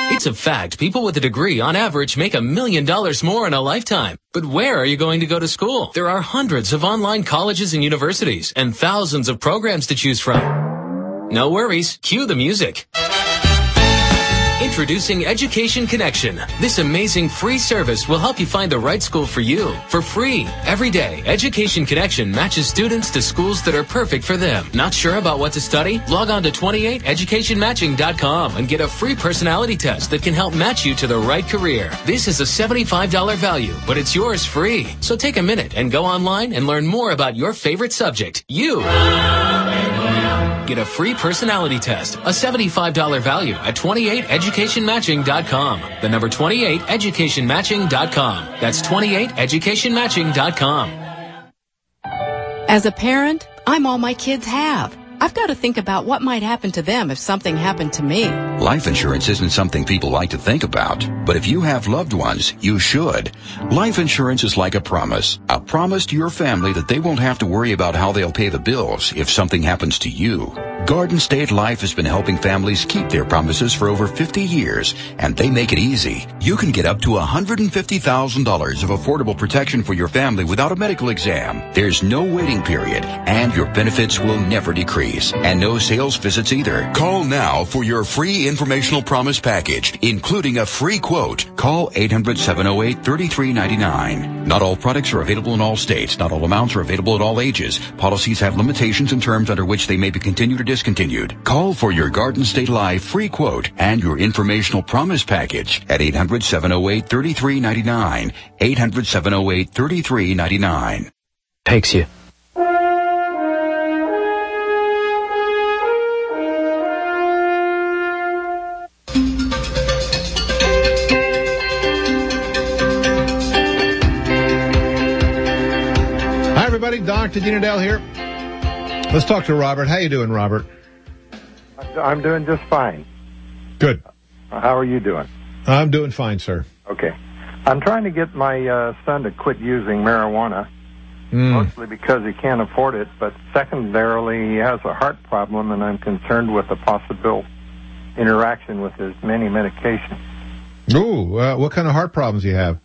It's a fact. People with a degree, on average, make a million dollars more in a lifetime. But where are you going to go to school? There are hundreds of online colleges and universities, and thousands of programs to choose from. No worries. Cue the music. Introducing Education Connection. This amazing free service will help you find the right school for you for free. Every day, Education Connection matches students to schools that are perfect for them. Not sure about what to study? Log on to twenty-eight education matching dot com and get a free personality test that can help match you to the right career. This is a seventy-five dollars value, but it's yours free. So take a minute and go online and learn more about your favorite subject. You. Get a free personality test, a seventy-five dollars value at twenty-eight education matching dot com. The number twenty-eight education matching dot com. That's twenty-eight education matching dot com. As a parent, I'm all my kids have. I've got to think about what might happen to them if something happened to me. Life insurance isn't something people like to think about, but if you have loved ones, you should. Life insurance is like a promise. A promise to your family that they won't have to worry about how they'll pay the bills if something happens to you. Garden State Life has been helping families keep their promises for over fifty years, and they make it easy. You can get up to one hundred fifty thousand dollars of affordable protection for your family without a medical exam. There's no waiting period, and your benefits will never decrease. And no sales visits either. Call now for your free informational promise package, including a free quote. Call eight hundred, seven oh eight, three three nine nine. Not all products are available in all states. Not all amounts are available at all ages. Policies have limitations and terms under which they may be continued or discontinued. Call for your Garden State Life free quote and your informational promise package at eight hundred, seven oh eight, three three nine nine. eight hundred, seven oh eight, three three nine nine. Takes you. Everybody, Doctor Dean Adele here. Let's talk to Robert. How you doing, Robert? I'm doing just fine. Good. How are you doing? I'm doing fine, sir. Okay. I'm trying to get my uh, son to quit using marijuana, mm. mostly because he can't afford it, but secondarily he has a heart problem, and I'm concerned with the possible interaction with his many medications. Ooh, uh, what kind of heart problems do you have?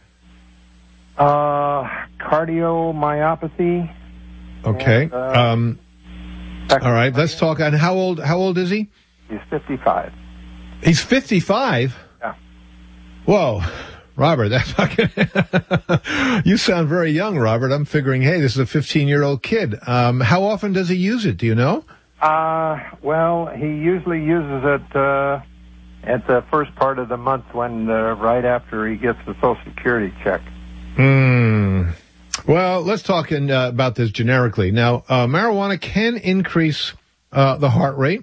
Uh, cardiomyopathy. Okay. And, uh, um, all right, let's talk. And how old? How old is he? He's fifty-five. He's fifty-five. Yeah. Whoa, Robert, that's not gonna you sound very young, Robert. I'm figuring, hey, this is a fifteen-year-old kid. Um, how often does he use it? Do you know? Uh, well, he usually uses it uh, at the first part of the month, when uh, right after he gets the Social Security check. Hmm. Well, let's talk in, uh, about this generically. Now, uh, marijuana can increase uh, the heart rate.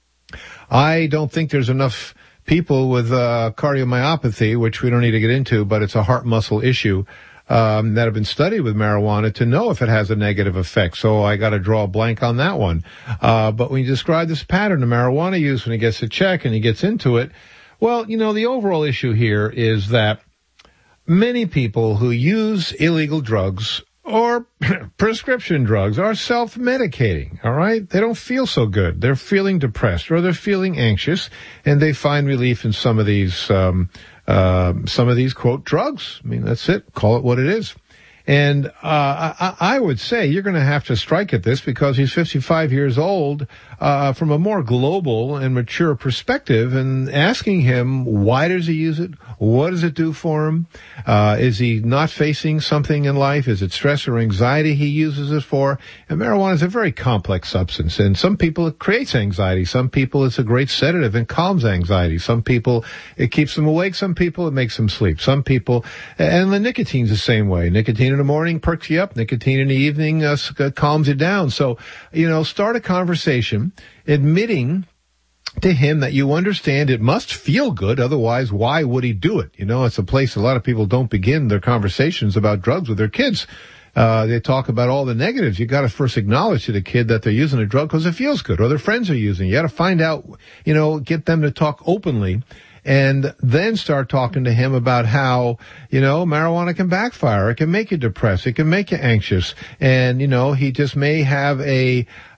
I don't think there's enough people with uh, cardiomyopathy, which we don't need to get into, but it's a heart muscle issue, um, that have been studied with marijuana to know if it has a negative effect. So I got to draw a blank on that one. Uh, but when you describe this pattern of marijuana use when he gets a check and he gets into it, well, you know, the overall issue here is that many people who use illegal drugs or prescription drugs are self-medicating, all right? They don't feel so good. They're feeling depressed or they're feeling anxious, and they find relief in some of these, um, uh, some of these, quote, drugs. I mean, that's it. Call it what it is. And uh, I, I would say you're going to have to strike at this because he's fifty-five years old, uh, from a more global and mature perspective, and asking him, why does he use it? What does it do for him? Uh, is he not facing something in life? Is it stress or anxiety he uses it for? And marijuana is a very complex substance. And some people it creates anxiety. Some people it's a great sedative and calms anxiety. Some people it keeps them awake. Some people it makes them sleep. Some people, and the nicotine's the same way. Nicotine in the morning perks you up. Nicotine in the evening uh, calms you down. So, you know, start a conversation admitting to him that you understand it must feel good. Otherwise, why would he do it? You know, it's a place a lot of people don't begin their conversations about drugs with their kids. Uh, they talk about all the negatives. You got to first acknowledge to the kid that they're using a drug because it feels good, or their friends are using it. You got to find out, you know, get them to talk openly, and then start talking to him about how, you know, marijuana can backfire. It can make you depressed. It can make you anxious. And, you know, he just may have a,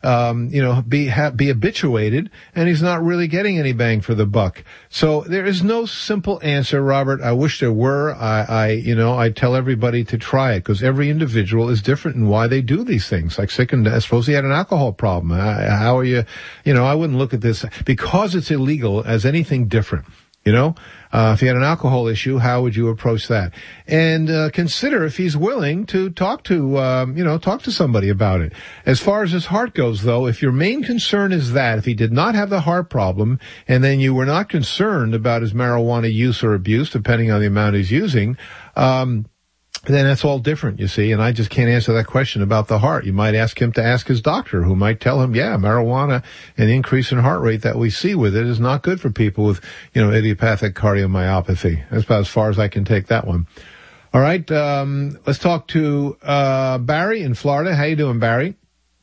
um, you know, be ha- be habituated, and he's not really getting any bang for the buck. So there is no simple answer, Robert. I wish there were. I, I you know, I tell everybody to try it because every individual is different in why they do these things. Like sick and suppose he had an alcohol problem. How are you? You know, I wouldn't look at this because it's illegal as anything different. You know, uh, if he had an alcohol issue, how would you approach that? And uh, consider if he's willing to talk to, um, you know, talk to somebody about it. As far as his heart goes, though, if your main concern is that, if he did not have the heart problem, and then you were not concerned about his marijuana use or abuse, depending on the amount he's using, um, then that's all different, you see, and I just can't answer that question about the heart. You might ask him to ask his doctor, who might tell him, yeah, marijuana and the increase in heart rate that we see with it is not good for people with, you know, idiopathic cardiomyopathy. That's about as far as I can take that one. All right, um, let's talk to uh Barry in Florida. How you doing, Barry?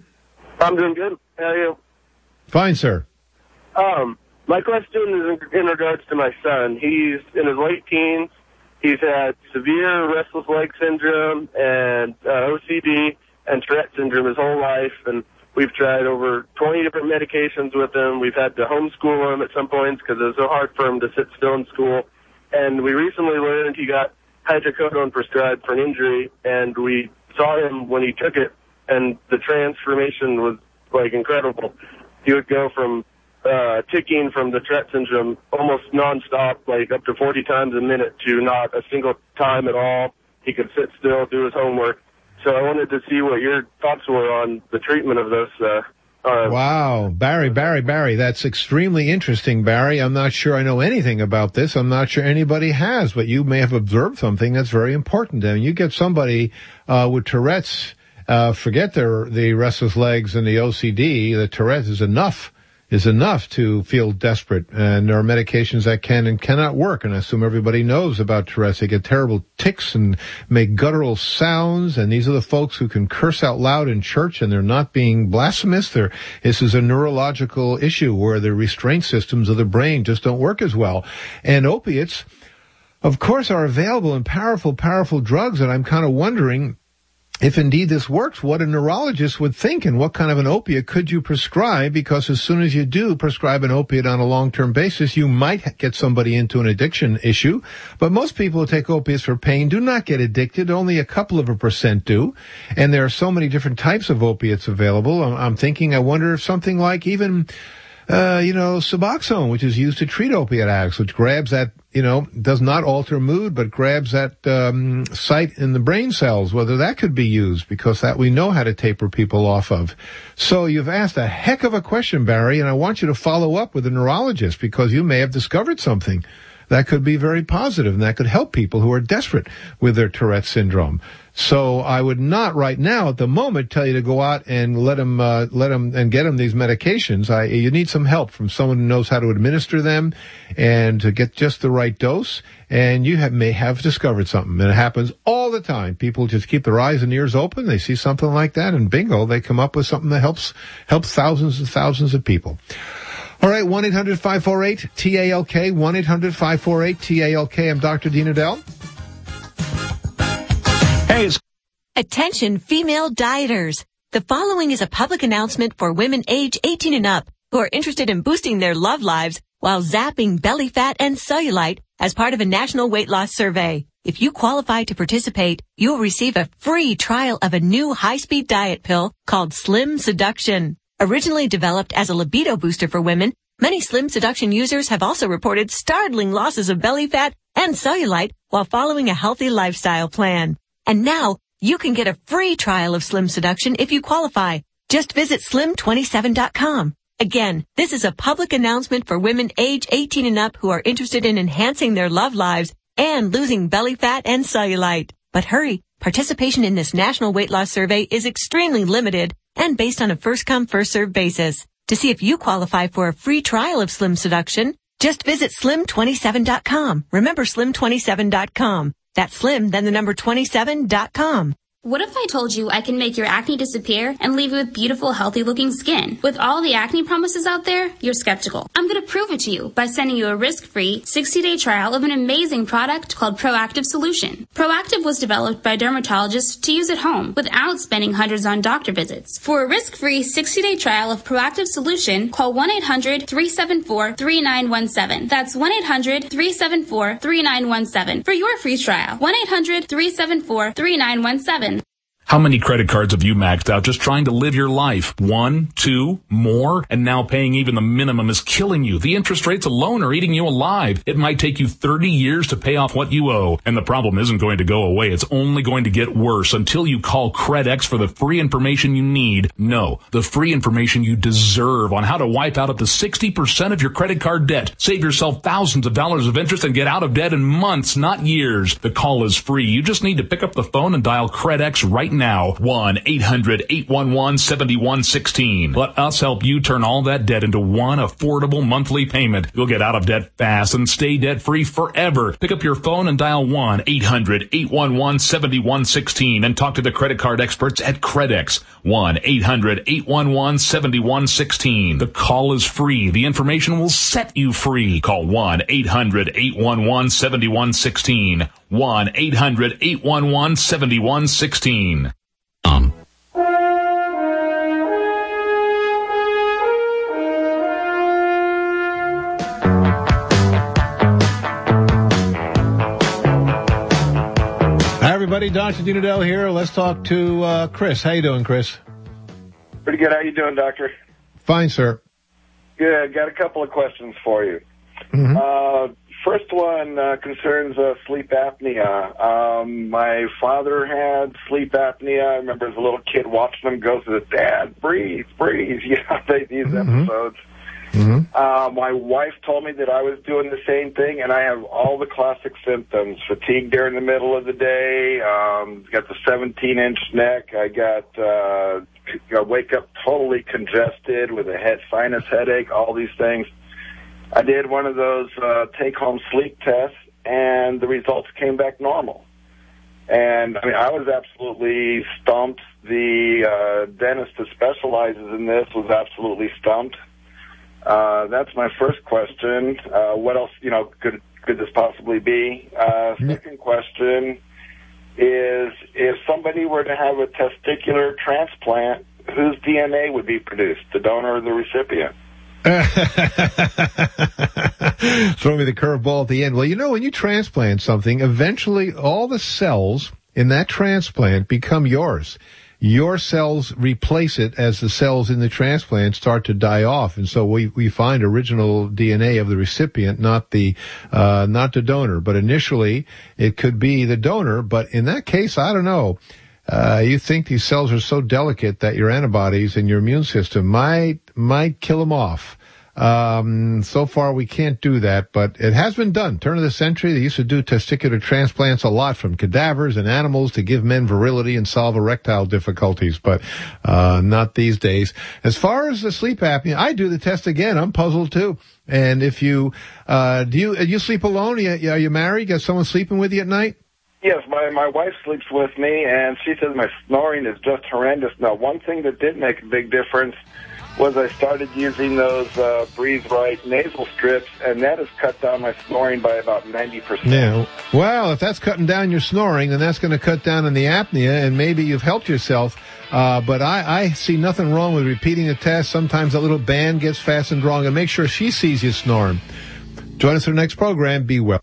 I'm doing good. How are you? Fine, sir. Um, my question is in, in regards to my son. He's in his late teens. He's had severe restless leg syndrome and uh, O C D and Tourette syndrome his whole life, and we've tried over twenty different medications with him. We've had to homeschool him at some points because it was so hard for him to sit still in school. And we recently learned he got hydrocodone prescribed for an injury, and we saw him when he took it, and the transformation was, like, incredible. He would go from Uh, ticking from the Tourette syndrome almost nonstop, like up to forty times a minute, to not a single time at all. He could sit still, do his homework. So I wanted to see what your thoughts were on the treatment of this. Uh, uh, wow, Barry, Barry, Barry, that's extremely interesting, Barry. I'm not sure I know anything about this. I'm not sure anybody has, but you may have observed something that's very important. I mean, you get somebody uh, with Tourette's, uh, forget their the restless legs and the O C D. The Tourette's is enough. is enough to feel desperate. And there are medications that can and cannot work. And I assume everybody knows about Tourette's. They get terrible tics and make guttural sounds. And these are the folks who can curse out loud in church, and they're not being blasphemous. They're, this is a neurological issue where the restraint systems of the brain just don't work as well. And opiates, of course, are available in powerful, powerful drugs. And I'm kind of wondering, if indeed this works, what a neurologist would think and what kind of an opiate could you prescribe? Because as soon as you do prescribe an opiate on a long-term basis, you might get somebody into an addiction issue. But most people who take opiates for pain do not get addicted. Only a couple of a percent do. And there are so many different types of opiates available. I'm, I'm thinking, I wonder if something like even, uh, you know, Suboxone, which is used to treat opiate addicts, which grabs that, you know, does not alter mood, but grabs that um, site in the brain cells, whether that could be used, because that we know how to taper people off of. So you've asked a heck of a question, Barry, and I want you to follow up with a neurologist, because you may have discovered something that could be very positive, and that could help people who are desperate with their Tourette syndrome. So I would not right now at the moment tell you to go out and let them, uh, let them and get them these medications. I, you need some help from someone who knows how to administer them and to get just the right dose. And you have, may have discovered something. And it happens all the time. People just keep their eyes and ears open. They see something like that, and bingo, they come up with something that helps, helps thousands and thousands of people. All right, one eight hundred five four eight T A L K, one eight hundred five four eight T A L K. I'm Doctor Dean Odell. Hey, it's... Attention, female dieters. The following is a public announcement for women age eighteen and up who are interested in boosting their love lives while zapping belly fat and cellulite as part of a national weight loss survey. If you qualify to participate, you'll receive a free trial of a new high-speed diet pill called Slim Seduction. Originally developed as a libido booster for women, many Slim Seduction users have also reported startling losses of belly fat and cellulite while following a healthy lifestyle plan. And now, you can get a free trial of Slim Seduction if you qualify. Just visit slim twenty-seven dot com. Again, this is a public announcement for women age eighteen and up who are interested in enhancing their love lives and losing belly fat and cellulite. But hurry, participation in this national weight loss survey is extremely limited and based on a first-come, first-served basis. To see if you qualify for a free trial of Slim Seduction, just visit slim twenty-seven dot com. Remember slim twenty-seven dot com. That's slim, then the number twenty-seven dot com. What if I told you I can make your acne disappear and leave you with beautiful, healthy-looking skin? With all the acne promises out there, you're skeptical. I'm going to prove it to you by sending you a risk-free sixty-day trial of an amazing product called Proactive Solution. Proactive was developed by dermatologists to use at home without spending hundreds on doctor visits. For a risk-free sixty-day trial of Proactive Solution, call one eight hundred three seven four three nine one seven. That's one eight hundred three seven four three nine one seven for your free trial. one eight hundred three seven four three nine one seven. How many credit cards have you maxed out just trying to live your life? One, two, more, and now paying even the minimum is killing you. The interest rates alone are eating you alive. It might take you thirty years to pay off what you owe, and the problem isn't going to go away. It's only going to get worse until you call CredX for the free information you need. No, the free information you deserve on how to wipe out up to sixty percent of your credit card debt. Save yourself thousands of dollars of interest and get out of debt in months, not years. The call is free. You just need to pick up the phone and dial CredX right now. Now, one eight hundred eight one one seven one one six. Let us help you turn all that debt into one affordable monthly payment. You'll get out of debt fast and stay debt-free forever. Pick up your phone and dial one eight hundred eight one one seven one one six and talk to the credit card experts at CredX. one eight hundred eight one one seven one one six. The call is free. The information will set you free. Call one eight hundred eight one one seven one one six. one eight hundred eight one one seven one one six. Um. Hi, everybody. Doctor Dinadell here. Let's talk to uh, Chris. How you doing, Chris? Pretty good. How you doing, Doctor? Fine, sir. Good. Got a couple of questions for you. Mm-hmm. Uh, first one uh, concerns uh, sleep apnea. Um, my father had sleep apnea. I remember as a little kid watching him go through the Dad, breathe, breathe. You know, they, these mm-hmm. episodes. Mm-hmm. Uh, my wife told me that I was doing the same thing, and I have all the classic symptoms. Fatigue during the middle of the day, um, got the seventeen-inch neck. I got, uh, I wake up totally congested with a head sinus headache, all these things. I did one of those uh, take-home sleep tests, and the results came back normal. And, I mean, I was absolutely stumped. The uh, dentist that specializes in this was absolutely stumped. Uh, that's my first question. Uh, what else, you know, could could this possibly be? Uh, second question is, if somebody were to have a testicular transplant, whose D N A would be produced, the donor or the recipient? Throw me the curveball at the end. Well, you know, when you transplant something, eventually all the cells in that transplant become yours. Your cells replace it as the cells in the transplant start to die off, and so we we find original D N A of the recipient, not the uh not the donor. But initially, it could be the donor. But in that case, I don't know. Uh, you think these cells are so delicate that your antibodies and your immune system might might kill them off. Um, so far we can't do that, but it has been done. Turn of the century, they used to do testicular transplants a lot from cadavers and animals to give men virility and solve erectile difficulties, but uh, not these days. As far as the sleep apnea, I do the test again. I'm puzzled too. And if you, uh, do you, you sleep alone? Are you, are you married? Got someone sleeping with you at night? Yes, my, my wife sleeps with me, and she says my snoring is just horrendous. Now, one thing that did make a big difference was I started using those uh, Breathe Right nasal strips, and that has cut down my snoring by about ninety percent. Yeah. Well, if that's cutting down your snoring, then that's going to cut down on the apnea, and maybe you've helped yourself. Uh, but I, I see nothing wrong with repeating the test. Sometimes that little band gets fastened wrong, and make sure she sees you snoring. Join us for the next program. Be well.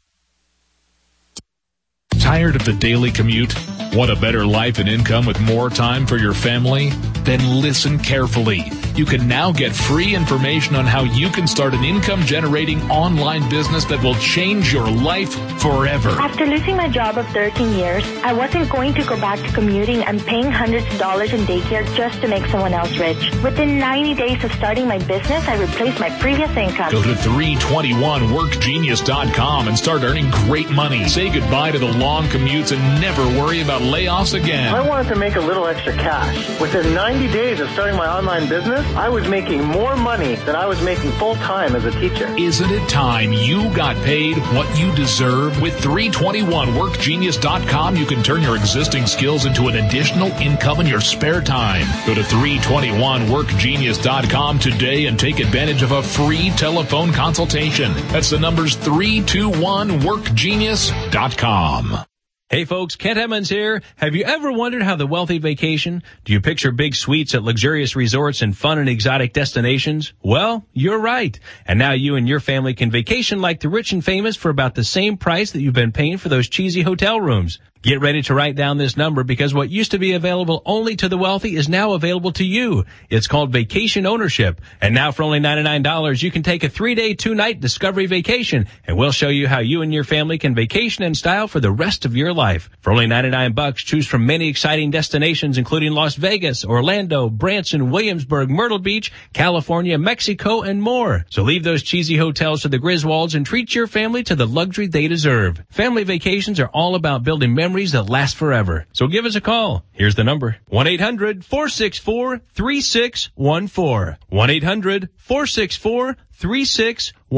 Tired of the daily commute? Want a better life and income with more time for your family? Then listen carefully. You can now get free information on how you can start an income-generating online business that will change your life forever. After losing my job of thirteen years, I wasn't going to go back to commuting and paying hundreds of dollars in daycare just to make someone else rich. Within ninety days of starting my business, I replaced my previous income. Go to three twenty-one work genius dot com and start earning great money. Say goodbye to the long commutes and never worry about layoffs again. I wanted to make a little extra cash. Within ninety days of starting my online business, I was making more money than I was making full-time as a teacher. Isn't it time you got paid what you deserve? With three twenty-one work genius dot com, you can turn your existing skills into an additional income in your spare time. Go to three twenty-one work genius dot com today and take advantage of a free telephone consultation. That's the numbers three two one work genius dot com. Hey folks, Kent Emmons here. Have you ever wondered how the wealthy vacation? Do you picture big suites at luxurious resorts and fun and exotic destinations? Well, you're right. And now you and your family can vacation like the rich and famous for about the same price that you've been paying for those cheesy hotel rooms. Get ready to write down this number because what used to be available only to the wealthy is now available to you. It's called vacation ownership. And now for only ninety-nine dollars, you can take a three-day, two-night Discovery vacation, and we'll show you how you and your family can vacation in style for the rest of your life. For only ninety-nine bucks, choose from many exciting destinations, including Las Vegas, Orlando, Branson, Williamsburg, Myrtle Beach, California, Mexico, and more. So leave those cheesy hotels to the Griswolds and treat your family to the luxury they deserve. Family vacations are all about building memories that last forever. So give us a call. Here's the number. one eight hundred four six four three six one four. one eight hundred four six four three six one four.